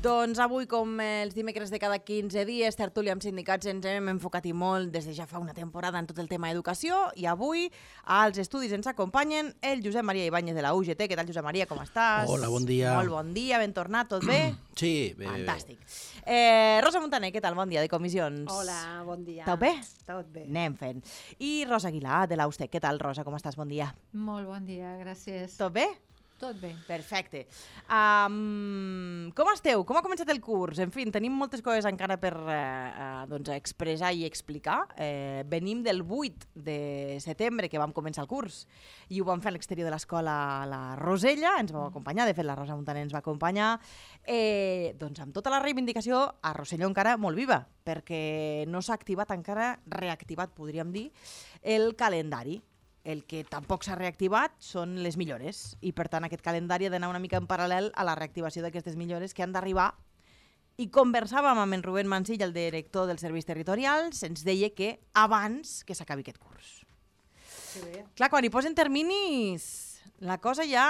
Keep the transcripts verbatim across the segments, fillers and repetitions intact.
Doncs avui, com els dimecres de cada quinze dies, tertúlia amb sindicats, ens hem enfocat i molt des de ja fa una temporada en tot el tema educació i avui als estudis ens acompanyen el Josep Maria Ibáñez de la U G T. Què tal, Josep Maria, com estàs? Hola, bon dia. Molt bon dia, ben tornat, tot bé? Sí, bé, Fantàstic. Eh, Rosa Montaner, què tal? Bon dia, de comissions. Hola, bon dia. Tot bé? Tot bé. Anem fent. I Rosa Aguilar, de l'A U S T E C. Què tal, Rosa, com estàs? Bon dia. Molt bon dia, gràcies. Tot bé? Tot bé. Perfecte. Um, com esteu? Com ha començat el curs? En fi, tenim moltes coses encara per uh, uh, doncs, expressar i explicar. Eh, venim del vuit de setembre, que vam començar el curs, i ho vam fer a l'exterior de l'escola a la Rosella, ens vau acompanyar, de fet la Rosa Montaner ens va acompanyar, eh, doncs amb tota la reivindicació a Rosselló encara molt viva, perquè no s'ha activat encara, reactivat podríem dir, el calendari. El que tampoc s'ha reactivat són les millores i per tant aquest calendari ha d'anar una mica en paral·lel a la reactivació d'aquestes millores que han d'arribar. I conversàvem amb en Rubén Mancill, el director dels serveis territorials, ens deia que abans que s'acabi aquest curs. Que bé. Clar, quan hi posen terminis, la cosa ja...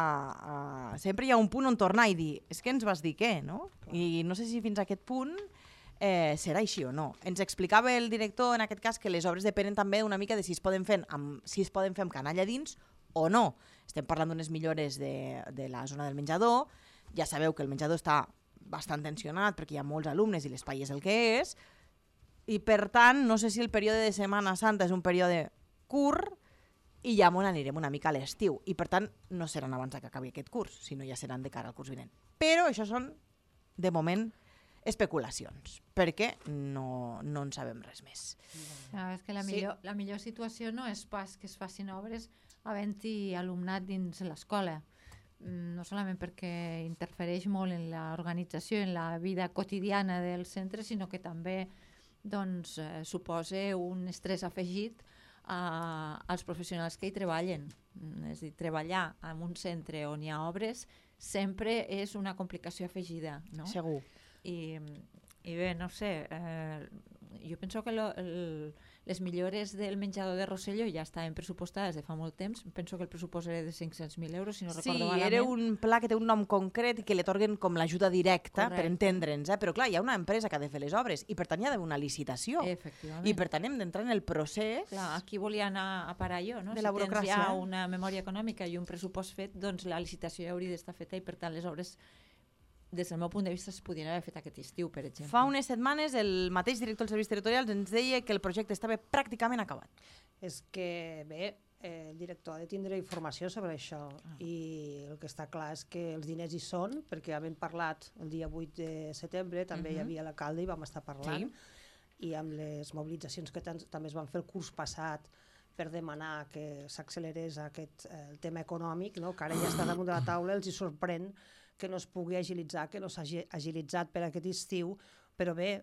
Uh, sempre hi ha un punt on tornar i dir és que ens vas dir què, no? I no sé si fins a aquest punt... Eh, serà així o no. Ens explicava el director en aquest cas que les obres depenen també una mica de si es poden fer amb, si es poden fer amb canalla dins o no. Estem parlant d'unes millores de, de la zona del menjador. Ja sabeu que el menjador està bastant tensionat perquè hi ha molts alumnes i l'espai és el que és, i per tant no sé si el període de Setmana Santa és un període curt i ja m'on anirem una mica a l'estiu i per tant no seran abans que acabi aquest curs, sinó ja seran de cara al curs vinent. Però això són de moment especulacions, perquè no, no en sabem res més. No, és que la millor, sí. la millor situació no és pas que es facin obres havent-hi alumnat dins l'escola, no solament perquè interfereix molt en l'organització, en la vida quotidiana del centre, sinó que també doncs, eh, suposa un estrès afegit a, als professionals que hi treballen. És a dir, treballar en un centre on hi ha obres sempre és una complicació afegida, no? Segur. I, i bé, no sé, eh, jo penso que lo, el, les millores del menjador de Rosselló ja estaven pressupostades de fa molt temps. Penso que el pressupost era de cinc-cents mil euros, si no sí, recordo malament. Sí, era un pla que té un nom concret i que li atorguen com l'ajuda directa, correcte, per entendre'ns, eh? Però clar, hi ha una empresa que ha de fer les obres i per tant hi ha d'haver una licitació. Efectivament. I per tant hem d'entrar en el procés. Clar, aquí volia anar a parar jo, no? De Si la burocràcia. tens ja una memòria econòmica i un pressupost fet, doncs la licitació ja hauria d'estar feta i per tant les obres, des del meu punt de vista, es podien haver fet aquest estiu, per exemple. Fa unes setmanes el mateix director dels serveis territorials ens deia que el projecte estava pràcticament acabat. És que, bé, eh, el director ha de tindre informació sobre això ah. i el que està clar és que els diners hi són, perquè havent parlat el dia vuit de setembre, també uh-huh. hi havia l'alcalde i vam estar parlant, sí. i amb les mobilitzacions que també es van fer el curs passat per demanar que s'accelerés aquest eh, el tema econòmic, no? Que ara ja està damunt de la taula, els hi sorprèn que no es pugui agilitzar, que no s'hagi agilitzat per aquest estiu, però bé,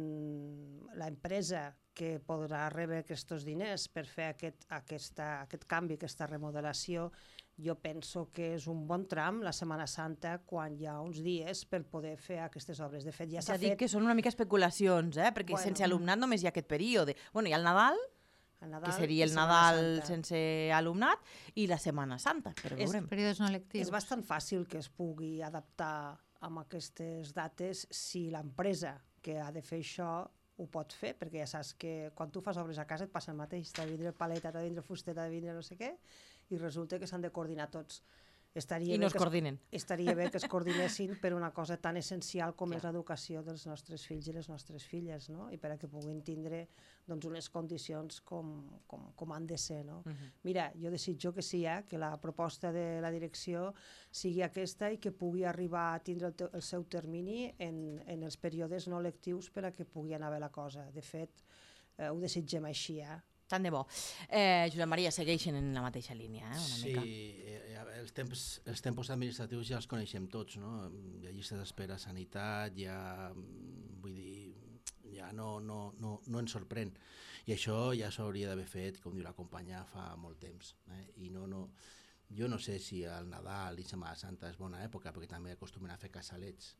mmm, l'empresa que podrà rebre aquests diners per fer aquest, aquesta, aquest canvi, aquesta remodelació, jo penso que és un bon tram la Setmana Santa quan hi ha uns dies per poder fer aquestes obres. De fet, ja s'ha fet... Ja dic que són una mica especulacions, eh? Perquè bueno, sense alumnat només hi ha aquest període. Bueno, hi ha el Nadal, Nadal, que seria el Nadal sense alumnat, i la Setmana Santa, però veurem. Períodes no lectius. És bastant fàcil que es pugui adaptar amb aquestes dates si l'empresa que ha de fer això ho pot fer, perquè ja saps que quan tu fas obres a casa et passa el mateix, t'ha de vindre paleta, t'ha de vindre fuster, t'ha de vindre no sé què, i resulta que s'han de coordinar tots. Estaria I no es coordinen. Es, estaria bé que es coordinessin per una cosa tan essencial com és l'educació dels nostres fills i les nostres filles, no? I per a que puguin tindre doncs, unes condicions com, com, com han de ser. No? Uh-huh. Mira, jo desitjo que sí, eh, que la proposta de la direcció sigui aquesta i que pugui arribar a tindre el, te, el seu termini en, en els períodes no lectius per a que pugui anar bé la cosa. De fet, eh, ho desitgem així, eh? Tant de bo. Eh, Josep Maria, segueixen en la mateixa línia, eh? Una sí, mica. Eh, els, temps, els tempos administratius ja els coneixem tots, no? Hi ha llistes d'espera a sanitat, ja, vull dir, ja no, no, no, no ens sorprèn. I això ja s'hauria d'haver fet, com diu la companya, fa molt temps. Eh? I no, no, jo no sé si el Nadal i Setmana Santa és bona època, perquè també acostumen a fer casalets,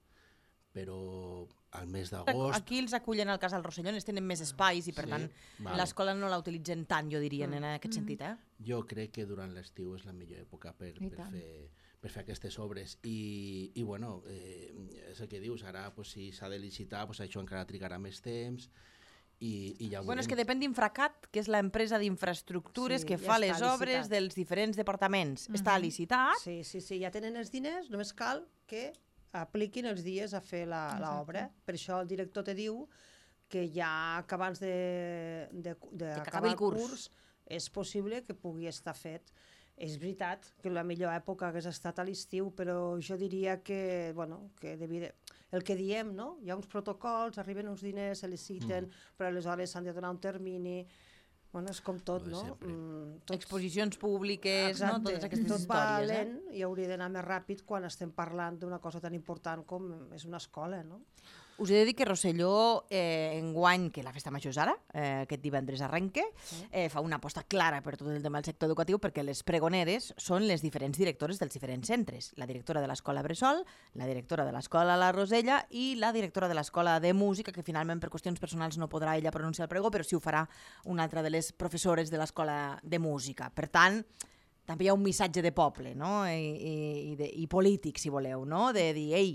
però al mes d'agost... Aquí els acullen al Casal Rosselló, ells tenen més espais i per sí, tant vale. L'escola no la utilitzen tant, jo diria, mm. en aquest mm. sentit. Eh? Jo crec que durant l'estiu és la millor època per, per, fer, per fer aquestes obres. I, i bueno, eh, és el que dius, ara pues, si s'ha de licitar, pues, això encara trigarà més temps, i, i ja ho Bueno, és veurem. que depèn d'Infracat, que és l'empresa d'infraestructures Sí, que ja fa està les obres licitat. dels diferents departaments. Mhm. Està licitat. Sí, sí, sí, ja tenen els diners, només cal que apliquin els dies a fer la- l'obra. Per això el director te diu que ja que abans de, de, de acabi acabar el el curs. curs és possible que pugui estar fet. És veritat que la millor època hagués estat a l'estiu, però jo diria que, bueno, que devia de... el que diem, no? Hi ha uns protocols, arriben uns diners, se liciten, mm. però aleshores s'han de donar un termini. Bueno, és com tot, Lo de no? sempre. Mm, tot... Exposicions públiques, no? Exacte, Totes aquestes tot va històries. Eh? lent i hauria d'anar més ràpid quan estem parlant d'una cosa tan important com és una escola, no? Us he de dir que Rosselló, eh, enguany, que la festa major és ara, eh, aquest divendres arrenque, eh, fa una aposta clara per tot el tema del sector educatiu perquè les pregoneres són les diferents directores dels diferents centres. La directora de l'Escola Bressol, la directora de l'Escola La Rosella i la directora de l'Escola de Música, que finalment per qüestions personals no podrà ella pronunciar el pregó, però sí ho farà una altra de les professores de l'Escola de Música. Per tant, també hi ha un missatge de poble, no? I, i, i, de, i polític, si voleu, no? De dir, ei,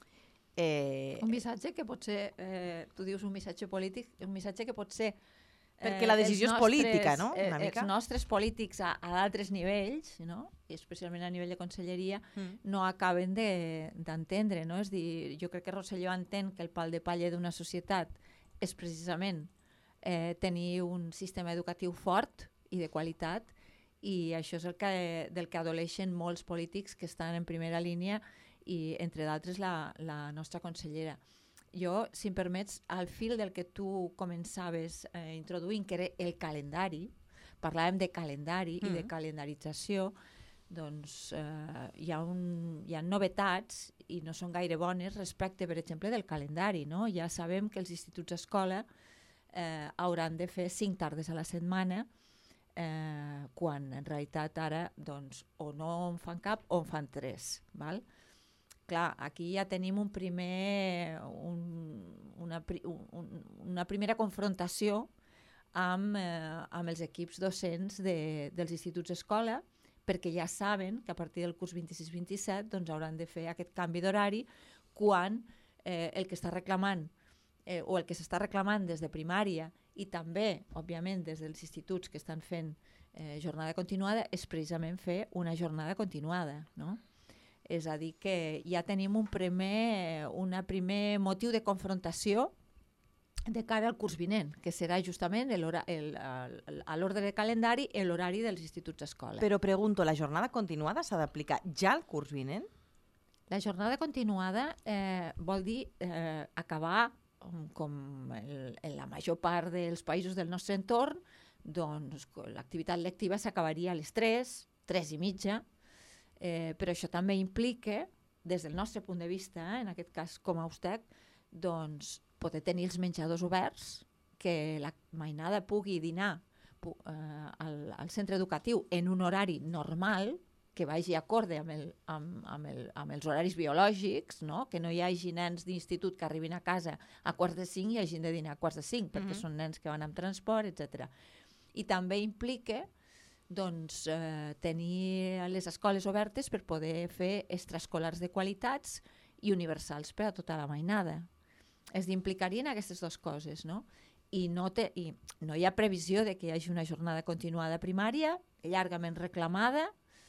Eh, Un missatge que pot ser, eh, tu dius un missatge polític, un missatge que pot ser... Perquè la decisió és política, no? Eh, Una mica. Els nostres polítics a, a d'altres nivells, no? I especialment a nivell de conselleria, Mm. no acaben d'entendre, no? És dir, jo crec que Rosselló entén que el pal de palla d'una societat és precisament eh, tenir un sistema educatiu fort i de qualitat, i això és el que, del que adoleixen molts polítics que estan en primera línia, i entre d'altres la, la nostra consellera. Jo, si em permets, al fil del que tu començaves eh, introduint, que era el calendari, parlàvem de calendari mm. i de calendarització, doncs eh, hi, ha un, hi ha novetats i no són gaire bones respecte, per exemple, del calendari. No? Ja sabem que els instituts escola eh, hauran de fer cinc tardes a la setmana, eh, quan en realitat ara doncs, o no en fan cap o en fan tres. Val? Clar, aquí ja tenim un primer, un, una, un, una primera confrontació amb, eh, amb els equips docents de, dels instituts escola, perquè ja saben que a partir del curs vint-i-sis vint-i-set doncs, hauran de fer aquest canvi d'horari quan eh, el que està reclamant eh, o el que s'està reclamant des de primària i també, òbviament, des dels instituts que estan fent eh, jornada continuada és precisament fer una jornada continuada, no? És a dir, que ja tenim un primer, una primer motiu de confrontació de cara al curs vinent, que serà justament el, el, el, a l'ordre de calendari i l'horari dels instituts escola. Però pregunto, la jornada continuada s'ha d'aplicar ja al curs vinent? La jornada continuada eh, vol dir eh, acabar, com el, en la major part dels països del nostre entorn, doncs l'activitat lectiva s'acabaria a les tres, tres i mitja, Eh, però això també implica, des del nostre punt de vista, eh, en aquest cas com a Ustec, doncs poder tenir els menjadors oberts, que la mainada pugui dinar pu eh, al, al centre educatiu en un horari normal, que vagi acorde amb, el, amb, amb, el, amb els horaris biològics, no? Que no hi hagi nens d'institut que arribin a casa a quarts de cinc i hagin de dinar a quarts de cinc, perquè mm-hmm. són nens que van amb transport, etcètera. I també implica doncs, eh, tenir les escoles obertes per poder fer extraescolars de qualitats i universals per a tota la mainada. Es implicarien aquestes dues coses, no? I no, te, i no hi ha previsió de que hi hagi una jornada continuada primària, llargament reclamada,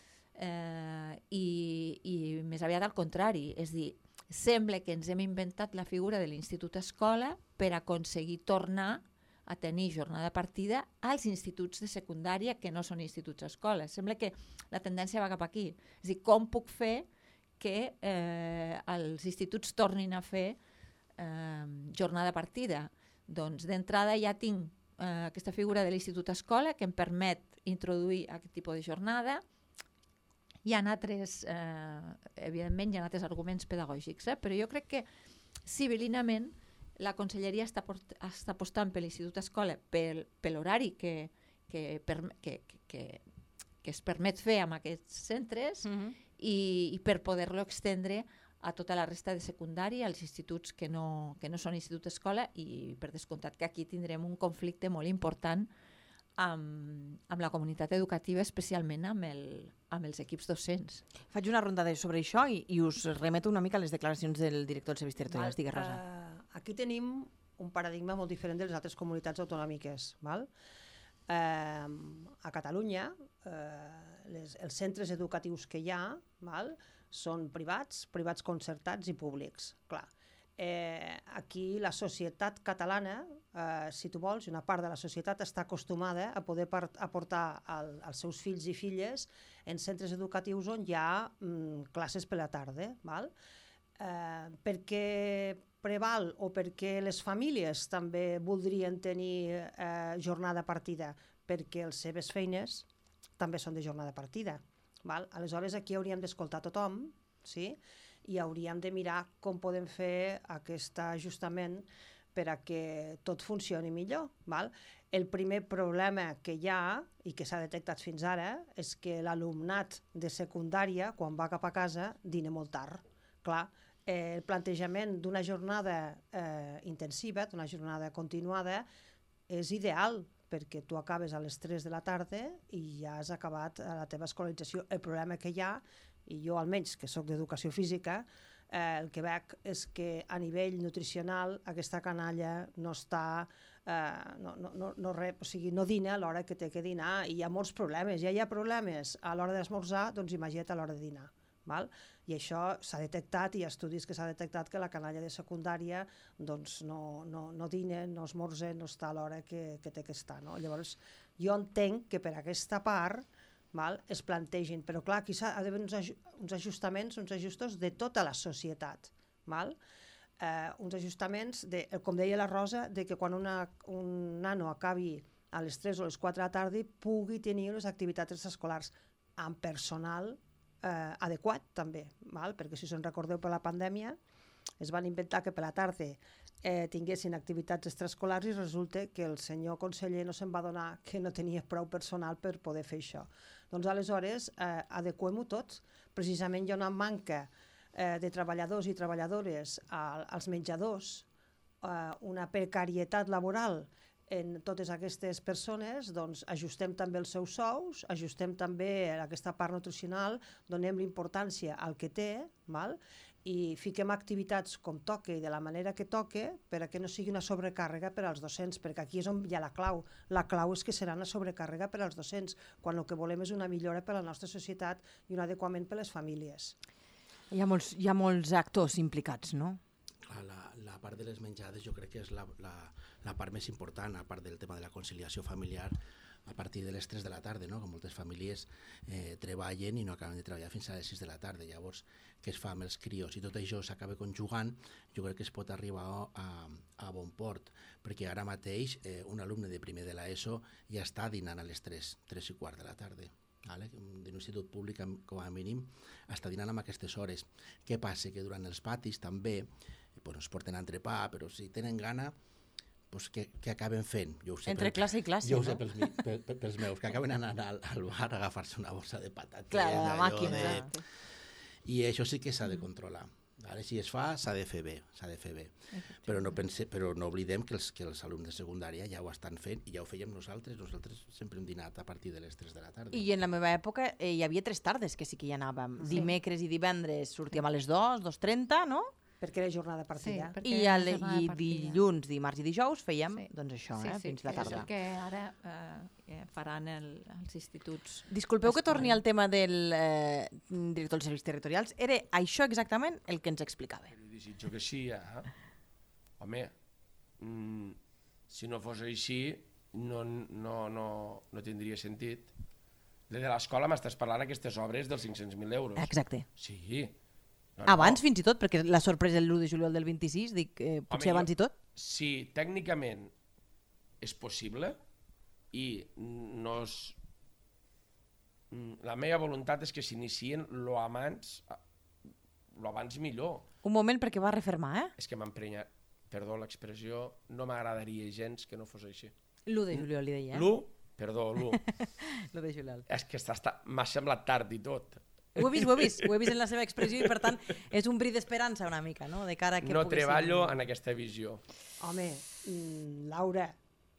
eh, i, i més aviat al contrari. És dir, sembla que ens hem inventat la figura de l'institut escola per aconseguir tornar a tenir jornada partida als instituts de secundària que no són instituts escola. Sembla que la tendència va cap aquí. És dir, com puc fer que eh, els instituts tornin a fer eh, jornada partida? Doncs d'entrada ja tinc eh, aquesta figura de l'institut escola que em permet introduir aquest tipus de jornada. Hi ha altres, eh, evidentment, hi ha altres arguments pedagògics, eh? Però jo crec que civilinament la conselleria està, està apostant per l'Institut Escola per, per l'horari que, que, per, que, que, que es permet fer amb aquests centres mm-hmm. i, i per poder-lo extendre a tota la resta de secundària, als instituts que no, que no són Institut Escola, i per descomptat que aquí tindrem un conflicte molt important amb, amb la comunitat educativa, especialment amb, el, amb els equips docents. Faig una ronda de, sobre això i, i us remeto una mica a les declaracions del director dels serveis territorials. Digues, Rosa. Uh, aquí tenim un paradigma molt diferent de les altres comunitats autonòmiques. Val? Uh, a Catalunya, uh, les, els centres educatius que hi ha, val? Són privats, privats concertats i públics. Clar. Eh, aquí la societat catalana, eh, si tu vols, una part de la societat està acostumada a poder aportar al, als seus fills i filles en centres educatius on hi ha mm, classes per la tarda. Val? Eh, perquè preval o perquè les famílies també voldrien tenir eh, jornada partida, perquè les seves feines també són de jornada partida. Val? Aleshores aquí hauríem d'escoltar tothom, sí? I hauríem de mirar com podem fer aquest ajustament per a que tot funcioni millor. Val? El primer problema que hi ha, i que s'ha detectat fins ara, és que l'alumnat de secundària, quan va cap a casa, dina molt tard. Clar, eh, el plantejament d'una jornada eh, intensiva, d'una jornada continuada, és ideal, perquè tu acabes a les tres de la tarda i ja has acabat la teva escolarització. El problema que hi ha, i jo almenys que sóc d'educació física, eh, el que veig és que a nivell nutricional aquesta canalla no està, eh, no, no, no, no, rep, o sigui, no dina a l'hora que té que dinar, i hi ha molts problemes. Ja hi ha problemes a l'hora d'esmorzar, doncs imagina't a l'hora de dinar. Val? I això s'ha detectat, i hi ha estudis que s'ha detectat que la canalla de secundària doncs no, no, no dina, no esmorza, no està a l'hora que, que té que estar. No? Llavors, jo entenc que per aquesta part val, es plantegin, però clar, aquí ha d'haver uns, aj uns ajustaments, uns ajustos de tota la societat. Val? Eh, uns ajustaments, de, com deia la Rosa, de que quan una, un nano acabi a les tres o les quatre de la tarda pugui tenir les activitats escolars amb personal eh, adequat també, val? Perquè si us en recordeu per la pandèmia es van inventar que per la tarda eh, tinguessin activitats extraescolars i resulta que el senyor conseller no se'n va adonar que no tenia prou personal per poder fer això. Doncs aleshores eh, adequem-ho tots. Precisament hi ha una manca eh, de treballadors i treballadores a, als menjadors, eh, una precarietat laboral en totes aquestes persones, doncs ajustem també els seus sous, ajustem també aquesta part nutricional, donem l'importància al que té, val? I fiquem activitats com toque i de la manera que toque per a que no sigui una sobrecàrrega per als docents, perquè aquí és on hi ha la clau. La clau és que serà una sobrecàrrega per als docents, quan el que volem és una millora per a la nostra societat i un adequament per a les famílies. Hi ha molts, hi ha molts actors implicats, no? Clar, la, la part de les menjades jo crec que és la, la, la part més important, a part del tema de la conciliació familiar, a partir de les tres de la tarda, no? Que moltes famílies eh, treballen i no acaben de treballar fins a les sis de la tarda. Llavors, què es fa amb els crios? I tot això s'acaba conjugant, jo crec que es pot arribar a, a bon port, perquè ara mateix eh, un alumne de primer de l'ESO ja està dinant a les tres, tres i quart de la tarda. Vale? De l'institut públic, com a mínim, està dinant amb aquestes hores. Què passa? Que durant els patis també pues, es porten entrepà, però si tenen gana, pues, què, què acaben fent? Jo ho sé Entre per, classe i classe, jo ho no? sé pels, per, per, pels meus, que acaben anant al, al bar a agafar-se una bossa de patates. Clar, la màquina. De... I això sí que s'ha de controlar. Ara, si es fa, s'ha de fer bé, s'ha de fer bé. Però no, pense, però no oblidem que els, que els alumnes de secundària ja ho estan fent i ja ho fèiem nosaltres. Nosaltres sempre hem dinat a partir de les tres de la tarda. I en la meva època eh, hi havia tres tardes que sí que hi anàvem. Sí. Dimecres i divendres sortíem a les dos, dos trenta, no? Perquè era jornada partida. Sí, I, a le, i dilluns, dimarts i dijous fèiem sí. doncs això, sí, eh, sí, fins la tarda. Sí, que ara eh, faran el, els instituts. Disculpeu que torni al tema del eh, director dels serveis territorials. Era això exactament el que ens explicava. Desitjo que sí, eh? Home, mm, si no fos així, no, no, no, no tindria sentit. De l'escola m'estàs parlant aquestes obres dels cinc-cents mil euros. Exacte. Sí. No, abans no. fins i tot, perquè la sorpresa l'u de juliol del vint-i-sis, dic, eh, potser Home, abans jo, i tot. Si tècnicament és possible i no és... La meva voluntat és que s'iniciïn lo abans, lo abans millor. Un moment perquè va refermar, eh? És que m'emprenya, perdó l'expressió, no m'agradaria gens que no fos així. l'u de juliol li deia, eh? L'u, perdó, l'u. l'u de juliol. És que m'ha semblat tard i tot. Ho he vist, ho he vist, ho he vist en la seva expressió i per tant és un bri d'esperança una mica, no? De cara a que no poguéssim... treballo en aquesta visió. Home, mm, Laura,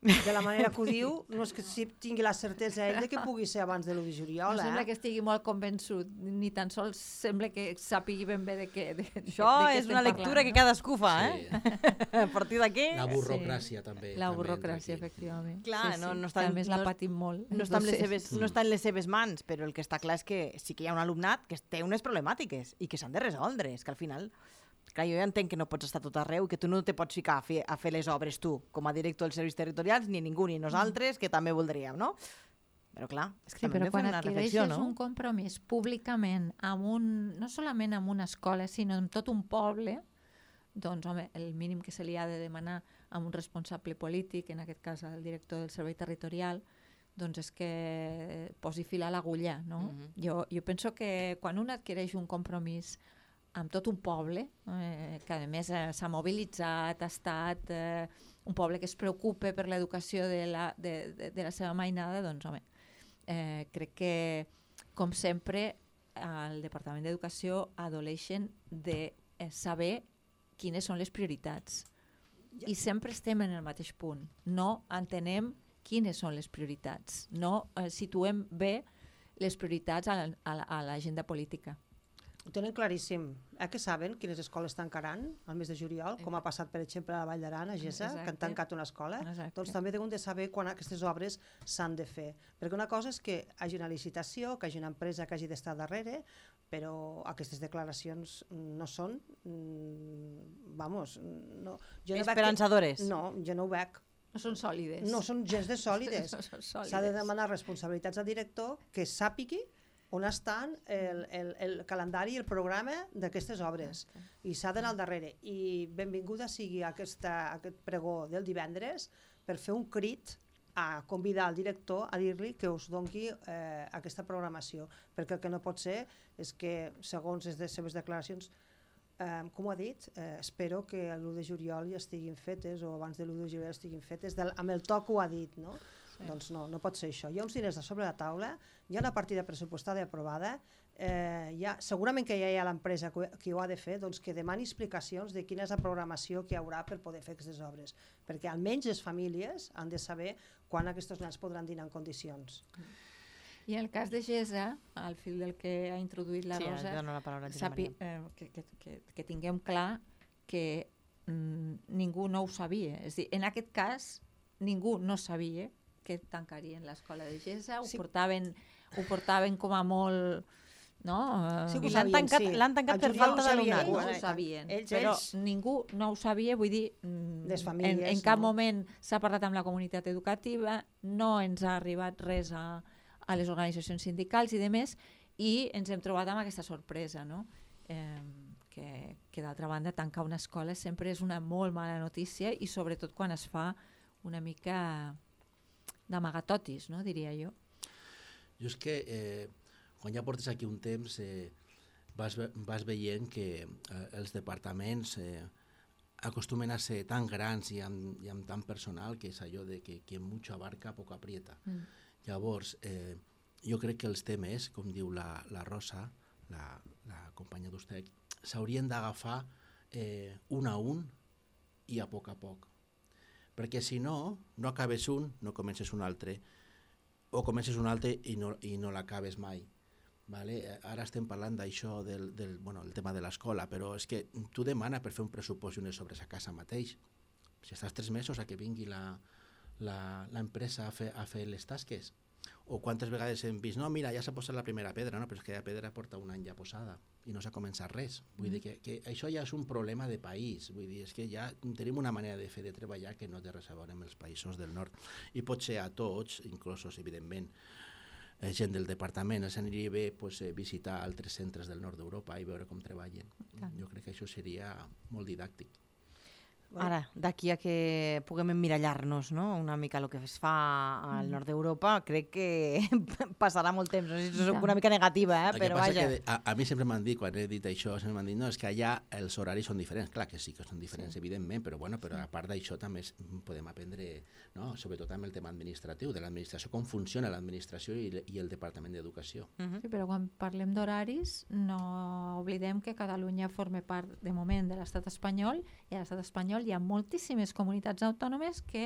de la manera que ho diu, no és que si tingui la certesa ell de que pugui ser abans de l'u de juliol. No eh? sembla que estigui molt convençut, ni tan sols sembla que sàpigui ben bé de què de, de, Això de què és una estem lectura parlant, que no? cadascú fa, Sí. eh? A partir d'aquí... La burocràcia també. La també burocràcia, entra aquí. efectivament. Clar, sí, no- sí. no està- Que a més la no- patim molt. No està, en les Entonces, seves, no està en les seves mans, però el que està clar és que sí que hi ha un alumnat que té unes problemàtiques i que s'han de resoldre. És que al final, clar, jo ja entenc que no pots estar tot arreu i que tu no te pots ficar a fer, a fer les obres tu, com a director dels serveis territorials, ni ningú, ni nosaltres, que també voldríem, no? Però clar, és que Sí, també però hem de fer quan una adquireixes reflexió, no? un compromís públicament, amb un, no solament amb una escola, sinó amb tot un poble, doncs, home, el mínim que se li ha de demanar a un responsable polític, en aquest cas el director del servei territorial, doncs és que posi fil a l'agulla, no? Mhm. jo, jo penso que quan un adquireix un compromís amb tot un poble, eh, que a més eh, s'ha mobilitzat, ha estat eh, un poble que es preocupa per l'educació de, la, de, de, de la seva mainada, doncs, home, eh, crec que, com sempre, al Departament d'Educació adoleixen de eh, saber quines són les prioritats. I sempre estem en el mateix punt. No entenem quines són les prioritats. No eh, situem bé les prioritats a la- a la- a l'agenda política. Ho tenen claríssim. Eh que saben quines escoles tancaran al mes de juliol, com ha passat, per exemple, a la Vall d'Aran, a Gessa, que han Exacte. tancat una escola? Exacte. Doncs també deuen de saber quan aquestes obres s'han de fer. Perquè una cosa és que hi hagi una licitació, que hi hagi una empresa que hagi d'estar darrere, però aquestes declaracions no són... mm, vamos, no, jo no veig que- Esperançadores. No, jo no ho veig. No són sòlides. No són gens de sòlides. No són sòlides. S'ha de demanar responsabilitats al director que sàpigui on estan el, el, el calendari i el programa d'aquestes obres. I s'ha d'anar al darrere. I benvinguda sigui aquesta, aquest pregó del divendres per fer un crit a convidar el director a dir-li que us doni eh, aquesta programació. Perquè el que no pot ser és que, segons les seves declaracions, eh, com ho ha dit, eh, espero que l'u de juliol ja estiguin fetes o abans de l'u de juliol estiguin fetes, del, amb el to que ho ha dit, no? Sí. Doncs no, no pot ser això. Hi ha uns diners a sobre la taula, hi ha una partida pressupostada aprovada, eh, hi ha, segurament que ja hi ha l'empresa que, que ho ha de fer, doncs que demani explicacions de quina és la programació que hi haurà per poder fer aquestes obres, perquè almenys les famílies han de saber quan aquests nens podran dinar en condicions. I en el cas de Gessa, al fil del que ha introduït la Sí, Rosa, dono la paraula a Josep sapi, Maria. eh, que, que, que, que tinguem clar que mm, ningú no ho sabia. És a dir, en aquest cas, ningú no sabia que tancarien l'escola de Gessa, ho, Sí. portaven, ho portaven com a molt... No? Eh, Sí que I ho l'han sabien, tancat, sí. l'han tancat Al per juliol falta ho sabien d'alumnat. ells. no eh, ho sabien, ells, però ells. ningú no ho sabia, vull dir, mm, Les en, famílies, en cap no. moment s'ha parlat amb la comunitat educativa, no ens ha arribat res a, a les organitzacions sindicals i demés, i ens hem trobat amb aquesta sorpresa, no? Eh, que, que d'altra banda tancar una escola sempre és una molt mala notícia i sobretot quan es fa una mica d'amagatotis, no? Diria jo. Jo és que eh, quan ja portes aquí un temps eh, vas, ve vas veient que eh, els departaments eh, acostumen a ser tan grans i amb, i amb tant personal que és allò de que quien mucho abarca poco aprieta. Mm. Llavors, eh, jo crec que els temes, com diu la, la Rosa, la, la companya d'Ustec, s'haurien d'agafar eh, un a un i a poc a poc. Perquè si no, no acabes un, no comences un altre, o comences un altre i no, i no l'acabes mai. Vale? Ara estem parlant d'això, del, del bueno, el tema de l'escola, però és que tu demana per fer un pressupost i unes obres a casa mateix. Si estàs tres mesos a que vingui l'empresa a, fer, a fer les tasques, o quantes vegades hem vist, no, mira, ja s'ha posat la primera pedra, no? Però és que la pedra porta un any ja posada i no s'ha començat res. Vull mm. dir que, que això ja és un problema de país. Vull dir, és que ja tenim una manera de fer, de treballar que no té res a veure amb els països del nord. I potser a tots, inclosos, evidentment, eh, gent del departament, els aniria bé pues, eh, visitar altres centres del nord d'Europa i veure com treballen. Clar. Jo crec que això seria molt didàctic. Ara, d'aquí a que puguem emmirallar-nos, no? Una mica el que es fa al nord d'Europa, crec que passarà molt temps. No sé si soc una mica negativa, eh? El que Però passa vaja. que a, a mi sempre m'han dit, quan he dit això, sempre m'han dit, no, és que allà els horaris són diferents. Clar que sí que són diferents, sí. evidentment, però, bueno, però a part d'això també es, podem aprendre, no? Sobretot amb el tema administratiu, de l'administració, com funciona l'administració i, i el Departament d'Educació. Uh -huh. Sí, però quan parlem d'horaris no oblidem que Catalunya forma part de moment de l'estat espanyol i a l'estat espanyol hi ha moltíssimes comunitats autònomes que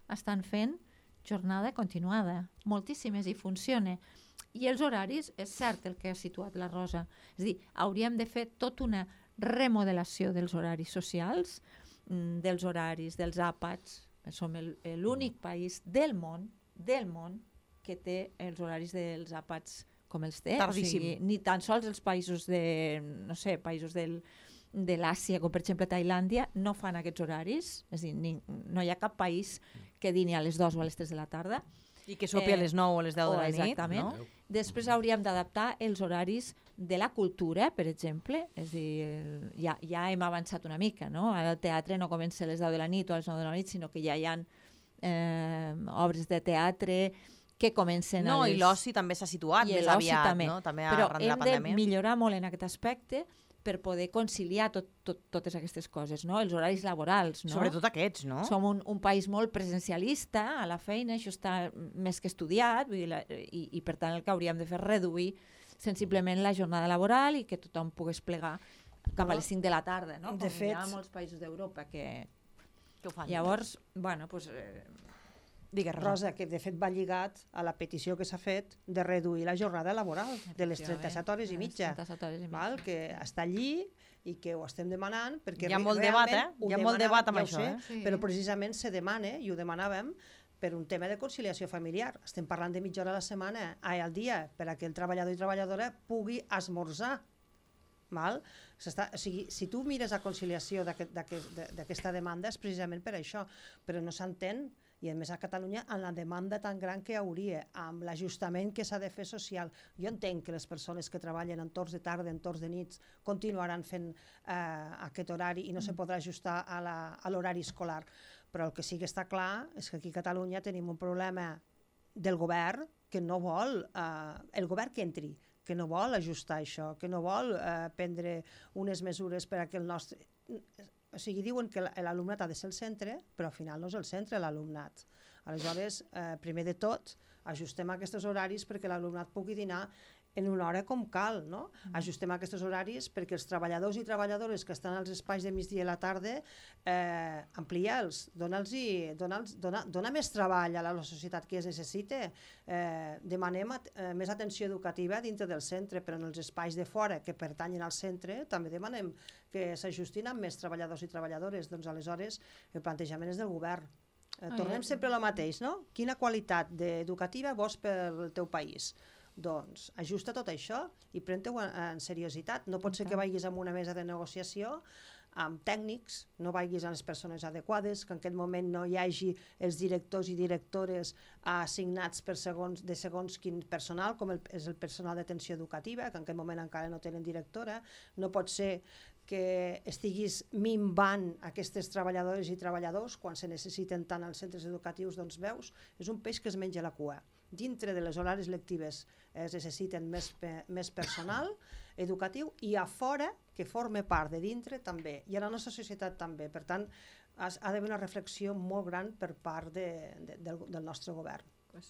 estan fent jornada continuada, moltíssimes, i funciona. I els horaris, és cert el que ha situat la Rosa, és a dir, hauríem de fer tota una remodelació dels horaris socials, dels horaris, dels àpats. Som l'únic país del món, del món, que té els horaris dels àpats com els té. O sigui, ni tan sols els països de, no sé, països del, de l'Àsia, com per exemple Tailàndia, no fan aquests horaris. És a dir, ni, no hi ha cap país que dini a les dues o a les tres de la tarda. I que sopi a les nou o a les deu de la nit. Exactament. No? Després hauríem d'adaptar els horaris de la cultura, per exemple. És a dir, ja, ja hem avançat una mica, no? Ara el teatre no comença a les deu de la nit o a les nou de la nit, sinó que ja hi ha eh, obres de teatre que comencen no, a les... i l'oci també s'ha situat més aviat, també. No? També però arran de la pandèmia. Hem de millorar molt en aquest aspecte per poder conciliar tot, tot, totes aquestes coses, no? Els horaris laborals. No? Sobretot aquests, no? Som un, un país molt presencialista a la feina, això està més que estudiat, vull dir, la, i, i per tant el que hauríem de fer és reduir sensiblement la jornada laboral i que tothom pogués plegar cap a les cinc de la tarda, no? De Com fet, hi ha molts països d'Europa que... que ho fan. Llavors, bueno, doncs... Eh, Digues, Rosa. Rosa, que de fet va lligat a la petició que s'ha fet de reduir la jornada laboral de les trenta-set hores i mitja, hores i mitja. Val? Que està allí i que ho estem demanant perquè hi ha molt debat, eh? Hi ha molt debat amb ja això, sé, eh? Sí. Però precisament se demana, i ho demanàvem, per un tema de conciliació familiar. Estem parlant de mitja hora a la setmana, ai, al dia, per a que el treballador i treballadora pugui esmorzar. Val? S'està, o sigui, si tu mires la conciliació d'aquesta demanda és precisament per això, però no s'entén, i a més a Catalunya amb la demanda tan gran que hi hauria, amb l'ajustament que s'ha de fer social. Jo entenc que les persones que treballen en torns de tarda, en torns de nits, continuaran fent eh, aquest horari i no mm. se podrà ajustar a l'horari escolar, però el que sí que està clar és que aquí a Catalunya tenim un problema del govern que no vol, eh, el govern que entri, que no vol ajustar això, que no vol eh, prendre unes mesures per a que el nostre... O sigui, diuen que l'alumnat ha de ser el centre, però al final no és el centre l'alumnat. Aleshores, eh, primer de tot, ajustem aquests horaris perquè l'alumnat pugui dinar en una hora com cal, no? Mm. Ajustem aquests horaris perquè els treballadors i treballadores que estan als espais de migdia i la tarda, eh, ampliar-los, dona'ls dona, dona, dona més treball a la societat que es necessita. Eh, demanem at eh, més atenció educativa dintre del centre, però en els espais de fora que pertanyen al centre també demanem que s'ajustin amb més treballadors i treballadores. Doncs aleshores el plantejament és del govern. Eh, tornem sempre a lo mateix, no? Quina qualitat educativa vols pel teu país? Doncs ajusta tot això i pren-te-ho en, en seriositat. No pot ser que vagis a una mesa de negociació amb tècnics, no vagis a les persones adequades, que en aquest moment no hi hagi els directors i directores assignats per segons, de segons quin personal, com el, és el personal d'atenció educativa, que en aquest moment encara no tenen directora. No pot ser que estiguis minvant aquestes treballadores i treballadors quan se necessiten tant als centres educatius. Doncs veus, és un peix que es menja la cua. Dintre de les horaris lectives es necessiten més, més personal educatiu i a fora, que forma part de dintre també, i a la nostra societat també. Per tant, ha d'haver una reflexió molt gran per part de, de, del, del nostre govern.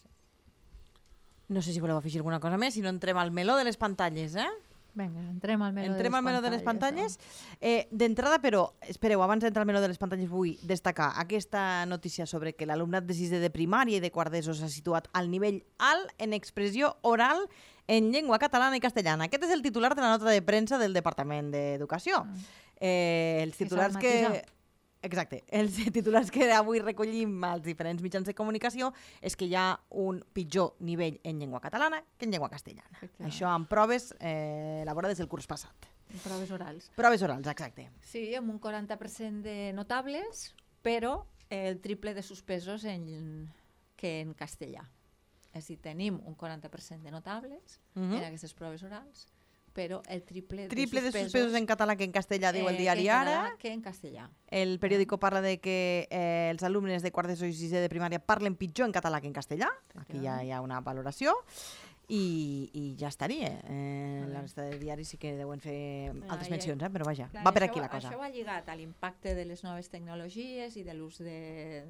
No sé si voleu afegir alguna cosa més, si no entrem al meló de les pantalles, eh? Vinga, entrem al meló, entrem de, les al meló de les pantalles. No? Eh, D'entrada, però, espereu, abans d'entrar al meló de les pantalles vull destacar aquesta notícia sobre que l'alumnat de sisè de primària i de quart d'ESO s'ha situat al nivell alt en expressió oral en llengua catalana i castellana. Aquest és el titular de la nota de premsa del Departament d'Educació. Eh, els titulars que... Exacte. Els titulars que avui recollim als diferents mitjans de comunicació és que hi ha un pitjor nivell en llengua catalana que en llengua castellana. Això amb proves eh, elaborades el curs passat. Proves orals. Proves orals, exacte. Sí, amb un quaranta per cent de notables, però el triple de suspesos en, que en castellà. És a dir, tenim un quaranta per cent de notables uh -huh. en aquestes proves orals, però el triple, triple de, suspesos, de suspesos en català que en castellà, diu el diari eh, Ara. Que en castellà. El periòdico parla de que eh, els alumnes de quart d'ESO i sisè de primària parlen pitjor en català que en castellà. Aquí ja hi ha una valoració. I, i ja estaria. Eh, la resta de diaris sí que deuen fer altres mencions, eh? Però vaja, clar, va per això, aquí la cosa. Això va lligat a l'impacte de les noves tecnologies i de l'ús de,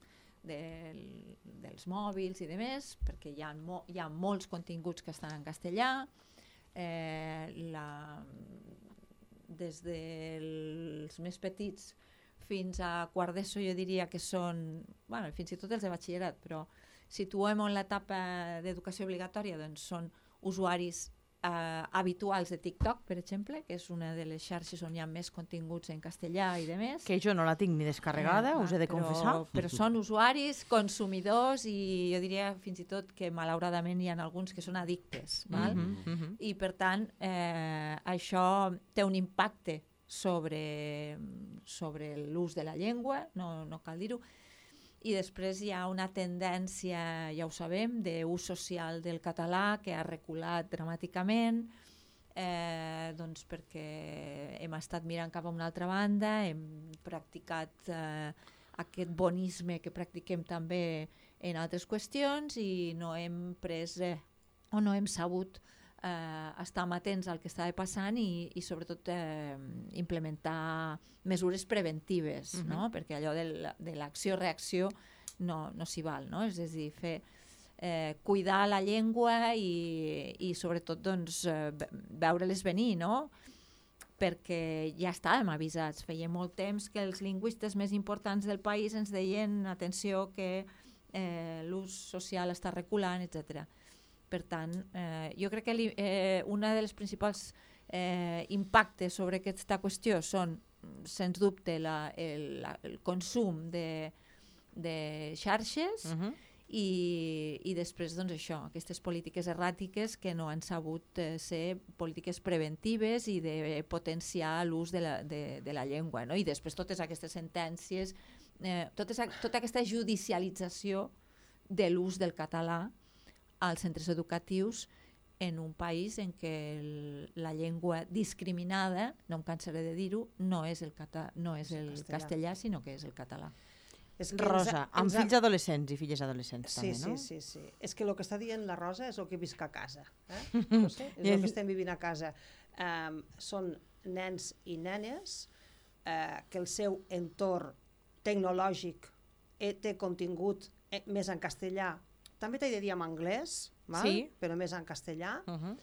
de, dels mòbils i de més, perquè hi ha, mo, hi ha molts continguts que estan en castellà. Eh, la, des dels més petits fins a quart d'ESO jo diria que són, bueno, fins i tot els de batxillerat, però situem en l'etapa d'educació obligatòria, doncs són usuaris eh, habituals de TikTok, per exemple, que és una de les xarxes on hi ha més continguts en castellà i de més. Que jo no la tinc ni descarregada, Eh, us he de però, confessar. Però són usuaris, consumidors i jo diria fins i tot que malauradament hi ha alguns que són addictes. Val? Mhm, mhm. I per tant eh, això té un impacte sobre, sobre l'ús de la llengua, no, no cal dir-ho, i després hi ha una tendència, ja ho sabem, d'ús social del català que ha reculat dramàticament, eh, doncs perquè hem estat mirant cap a una altra banda, hem practicat eh, aquest bonisme que practiquem també en altres qüestions i no hem pres eh, o no hem sabut eh, estar amatents al que estava passant i, i sobretot eh, implementar mesures preventives, uh-huh. no? Perquè allò de l'acció-reacció no, no s'hi val, no? És a dir, fer, eh, cuidar la llengua i, i sobretot doncs, eh, veure-les venir, no? Perquè ja estàvem avisats, feia molt temps que els lingüistes més importants del país ens deien, atenció, que eh, l'ús social està reculant, etcètera. Per tant, eh, jo crec que li, eh, una de les principals eh, impactes sobre aquesta qüestió són, sens dubte, la, el, la, el consum de, de xarxes Uh-huh. i, i després, doncs, això, aquestes polítiques erràtiques que no han sabut eh, ser polítiques preventives i de potenciar l'ús de, la, de, de la llengua, no? I després totes aquestes sentències, eh, totes, tota aquesta judicialització de l'ús del català als centres educatius en un país en què el, la llengua discriminada, no em cansaré de dir-ho, no és el, cata, no és el castellà. castellà, sinó que és el català. És que Rosa, ens ha, amb ens ha... fills adolescents i filles adolescents sí, també, no? Sí, sí, sí. És que el que està dient la Rosa és el que visc a casa. Eh? No sé, és el que estem vivint a casa. Um, són nens i nenes uh, que el seu entorn tecnològic eh, té contingut eh, més en castellà. També t'he de dir en anglès, val? Sí. Però més en castellà. Uh-huh.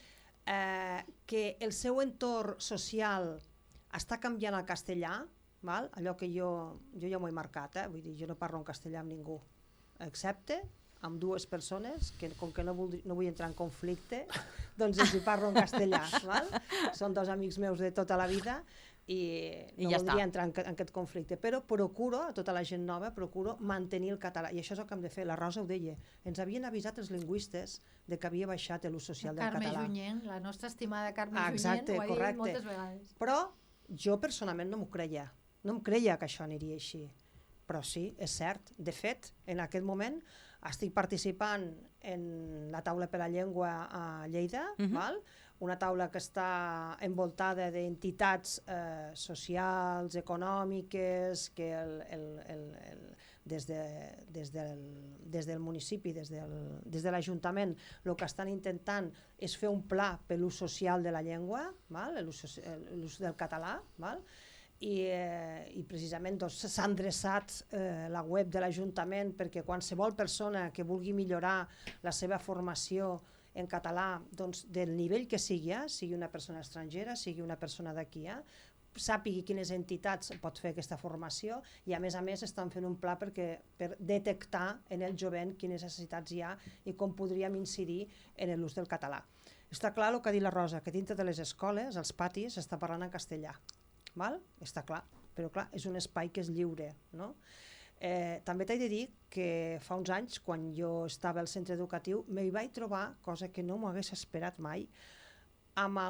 eh, que el seu entorn social està canviant al castellà, val? Allò que jo, jo ja m'ho he marcat, eh? Vull dir, jo no parlo en castellà amb ningú, excepte amb dues persones que com que no vull, no vull entrar en conflicte, doncs els hi parlo en castellà. Val? Són dos amics meus de tota la vida i no I ja voldria està. entrar en, en aquest conflicte, però procuro, a tota la gent nova, procuro mantenir el català, i això és el que hem de fer. La Rosa ho deia, ens havien avisat els lingüistes de que havia baixat l'ús social del Carme català. Junyent, la nostra estimada Carme Ah, exacte, Junyent, ho ha correcte. dit moltes vegades. Però jo personalment no m'ho creia, no em creia que això aniria així, però sí, és cert. De fet, en aquest moment estic participant en la taula per la llengua a Lleida, Mhm. val? Una taula que està envoltada d'entitats eh, socials, econòmiques, que el, el, el, el, des, de, des, del, des del municipi, des, del, des de l'Ajuntament, el que estan intentant és fer un pla per l'ús social de la llengua, val? L'ús soci- l'ús del català, val? I, eh, i precisament doncs, s'ha endreçat eh, la web de l'Ajuntament perquè qualsevol persona que vulgui millorar la seva formació en català, doncs, del nivell que sigui, eh, sigui una persona estrangera, sigui una persona d'aquí, eh, sàpigui quines entitats pot fer aquesta formació i a més a més estan fent un pla perquè, per detectar en el jovent quines necessitats hi ha i com podríem incidir en l'ús del català. Està clar el que ha dit la Rosa, que dintre de les escoles, als patis, s'està parlant en castellà. Val? Està clar, però clar, és un espai que és lliure, no? Eh, també t'he de dir que fa uns anys, quan jo estava al centre educatiu, m'hi vaig trobar, cosa que no m'ho hagués esperat mai, amb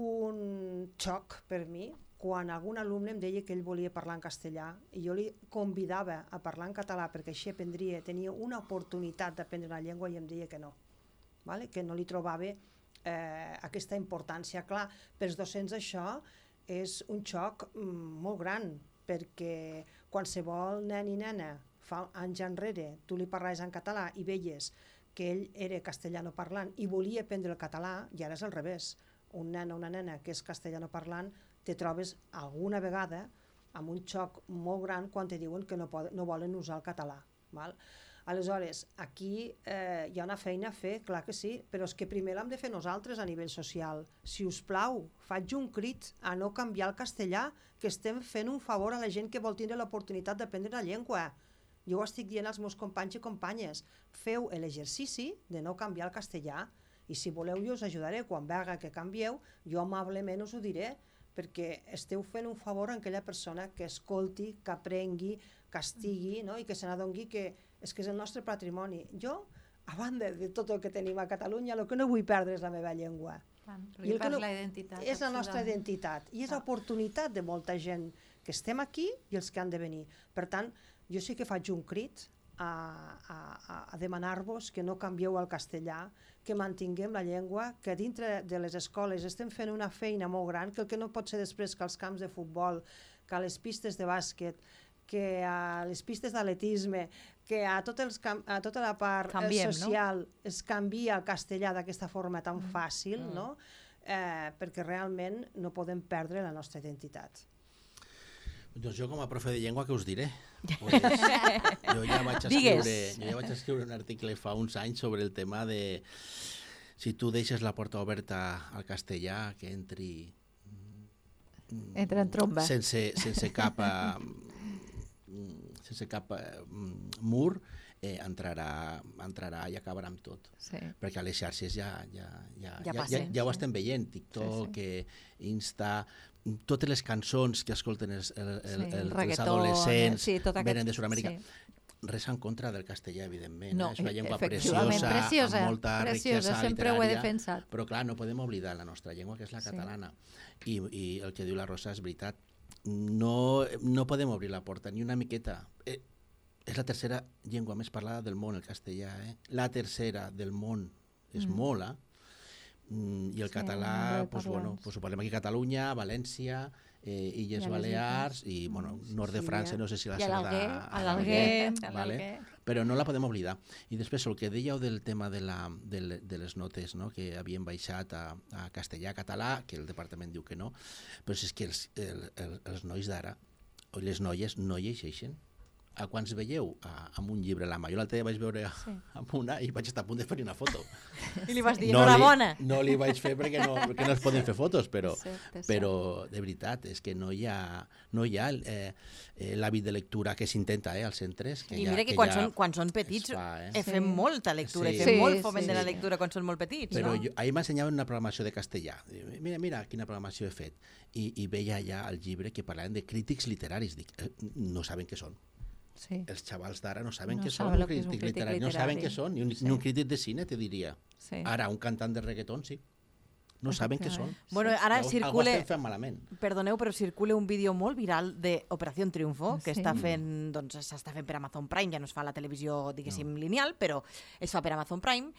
algun xoc per mi, quan algun alumne em deia que ell volia parlar en castellà i jo li convidava a parlar en català perquè així aprendria, tenia una oportunitat d'aprendre una llengua i em deia que no, vale? Que no li trobava eh, aquesta importància. Clar, pels docents això és un xoc mm, molt gran, perquè qualsevol nen i nena fa anys enrere tu li parlaves en català i veies que ell era castellano parlant i volia aprendre el català, i ara és al revés. Un nen o una nena que és castellano parlant te trobes alguna vegada amb un xoc molt gran quan te diuen que no, poden, no volen usar el català. Val? Aleshores, aquí eh, hi ha una feina a fer, clar que sí, però és que primer l'hem de fer nosaltres a nivell social. Si us plau, faig un crit a no canviar el castellà, que estem fent un favor a la gent que vol tindre l'oportunitat d'aprendre la llengua. Jo ho estic dient als meus companys i companyes. Feu l'exercici de no canviar el castellà i si voleu jo us ajudaré. Quan vega que canvieu, jo amablement us ho diré, perquè esteu fent un favor a aquella persona que escolti, que aprengui, que estigui, no? I que se n'adongui que és que és el nostre patrimoni. Jo, a banda de tot el que tenim a Catalunya, el que no vull perdre és la meva llengua. I el que no, la identitat, és la nostra identitat i és l'oportunitat de molta gent que estem aquí i els que han de venir. Per tant, jo sí que faig un crit a, a, a demanar-vos que no canvieu el castellà, que mantinguem la llengua, que dintre de les escoles estem fent una feina molt gran, que el que no pot ser després que als camps de futbol, que a les pistes de bàsquet, que a les pistes d'atletisme, que a, tot els camp, a tota la part Canviem, social no? es canvia el castellà d'aquesta forma tan mm. fàcil, mm. no? eh, perquè realment no podem perdre la nostra identitat. Doncs jo com a profe de llengua què us diré? Pues, jo, ja vaig escriure, jo ja vaig escriure un article fa uns anys sobre el tema de si tu deixes la porta oberta al castellà que entri entra en tromba sense, sense cap sense cap eh, mur, eh, entrarà, entrarà i acabarà amb tot. Sí. Perquè a les xarxes ja, ja, ja, ja, ja, ja, ja ho estem veient, TikTok, sí, sí. Insta, totes les cançons que escolten els, el, el, sí, el, els adolescents sí, tot aquest, venen de Sud-amèrica. Sí. Res en contra del castellà, evidentment. No, eh? És una llengua preciosa, preciosa, amb molta preciosa, riquesa sempre literària, ho he defensat. Però clar, no podem oblidar la nostra llengua, que és la catalana. Sí. I, I el que diu la Rosa és veritat. No, no podem obrir la porta, ni una miqueta. Eh, és la tercera llengua més parlada del món, el castellà. Eh? La tercera del món és mm. molt, eh? Mm, I el sí, català, pues, bueno, pues, ho parlem aquí a Catalunya, València, eh, Illes I Balears i bueno, nord de França, no sé si la Cerdà... A l'Alguer, vale? Però no la podem oblidar. I després el que dèieu del tema de, la, de, de les notes, no? Que havien baixat a, a castellà, català, que el departament diu que no, però és que els, el, el, els nois d'ara, o les noies, no llegeixen. A quants veieu a, amb un llibre a la mà? Jo l'altre dia vaig veure sí. amb una i vaig estar a punt de fer una foto. I li vas dir, no enhorabona. Li, no li vaig fer perquè no, perquè no es poden fer fotos, però, sí, però de veritat és que no hi ha, no hi ha eh, eh, l'hàbit de lectura que s'intenta eh, als centres. Que I ja, mira que, que quan, ja són, quan són petits fa, eh? sí. fem molta lectura, sí. fem sí, molt foment sí, de la sí. lectura quan són molt petits. Però no? jo, ahir m'ensenyaven una programació de castellà. Mira, mira quina programació he fet. I, i veia ja el llibre que parlaven de crítics literaris. Dic, eh, no saben què són. Sí. Els xavals d'ara no saben no què són un crític, crític literari. literari. No saben què són, ni un, sí. ni un crític de cine, te diria. Sí. Ara, un cantant de reggaeton, sí. No saben què són. Bueno, ara Llavors, circule... Algú estem fent malament. Perdoneu, però circula un vídeo molt viral d'Operació Triunfo, que sí. està fent, doncs, s'està fent per Amazon Prime, ja no es fa a la televisió, diguéssim, no. lineal, però es fa per Amazon Prime.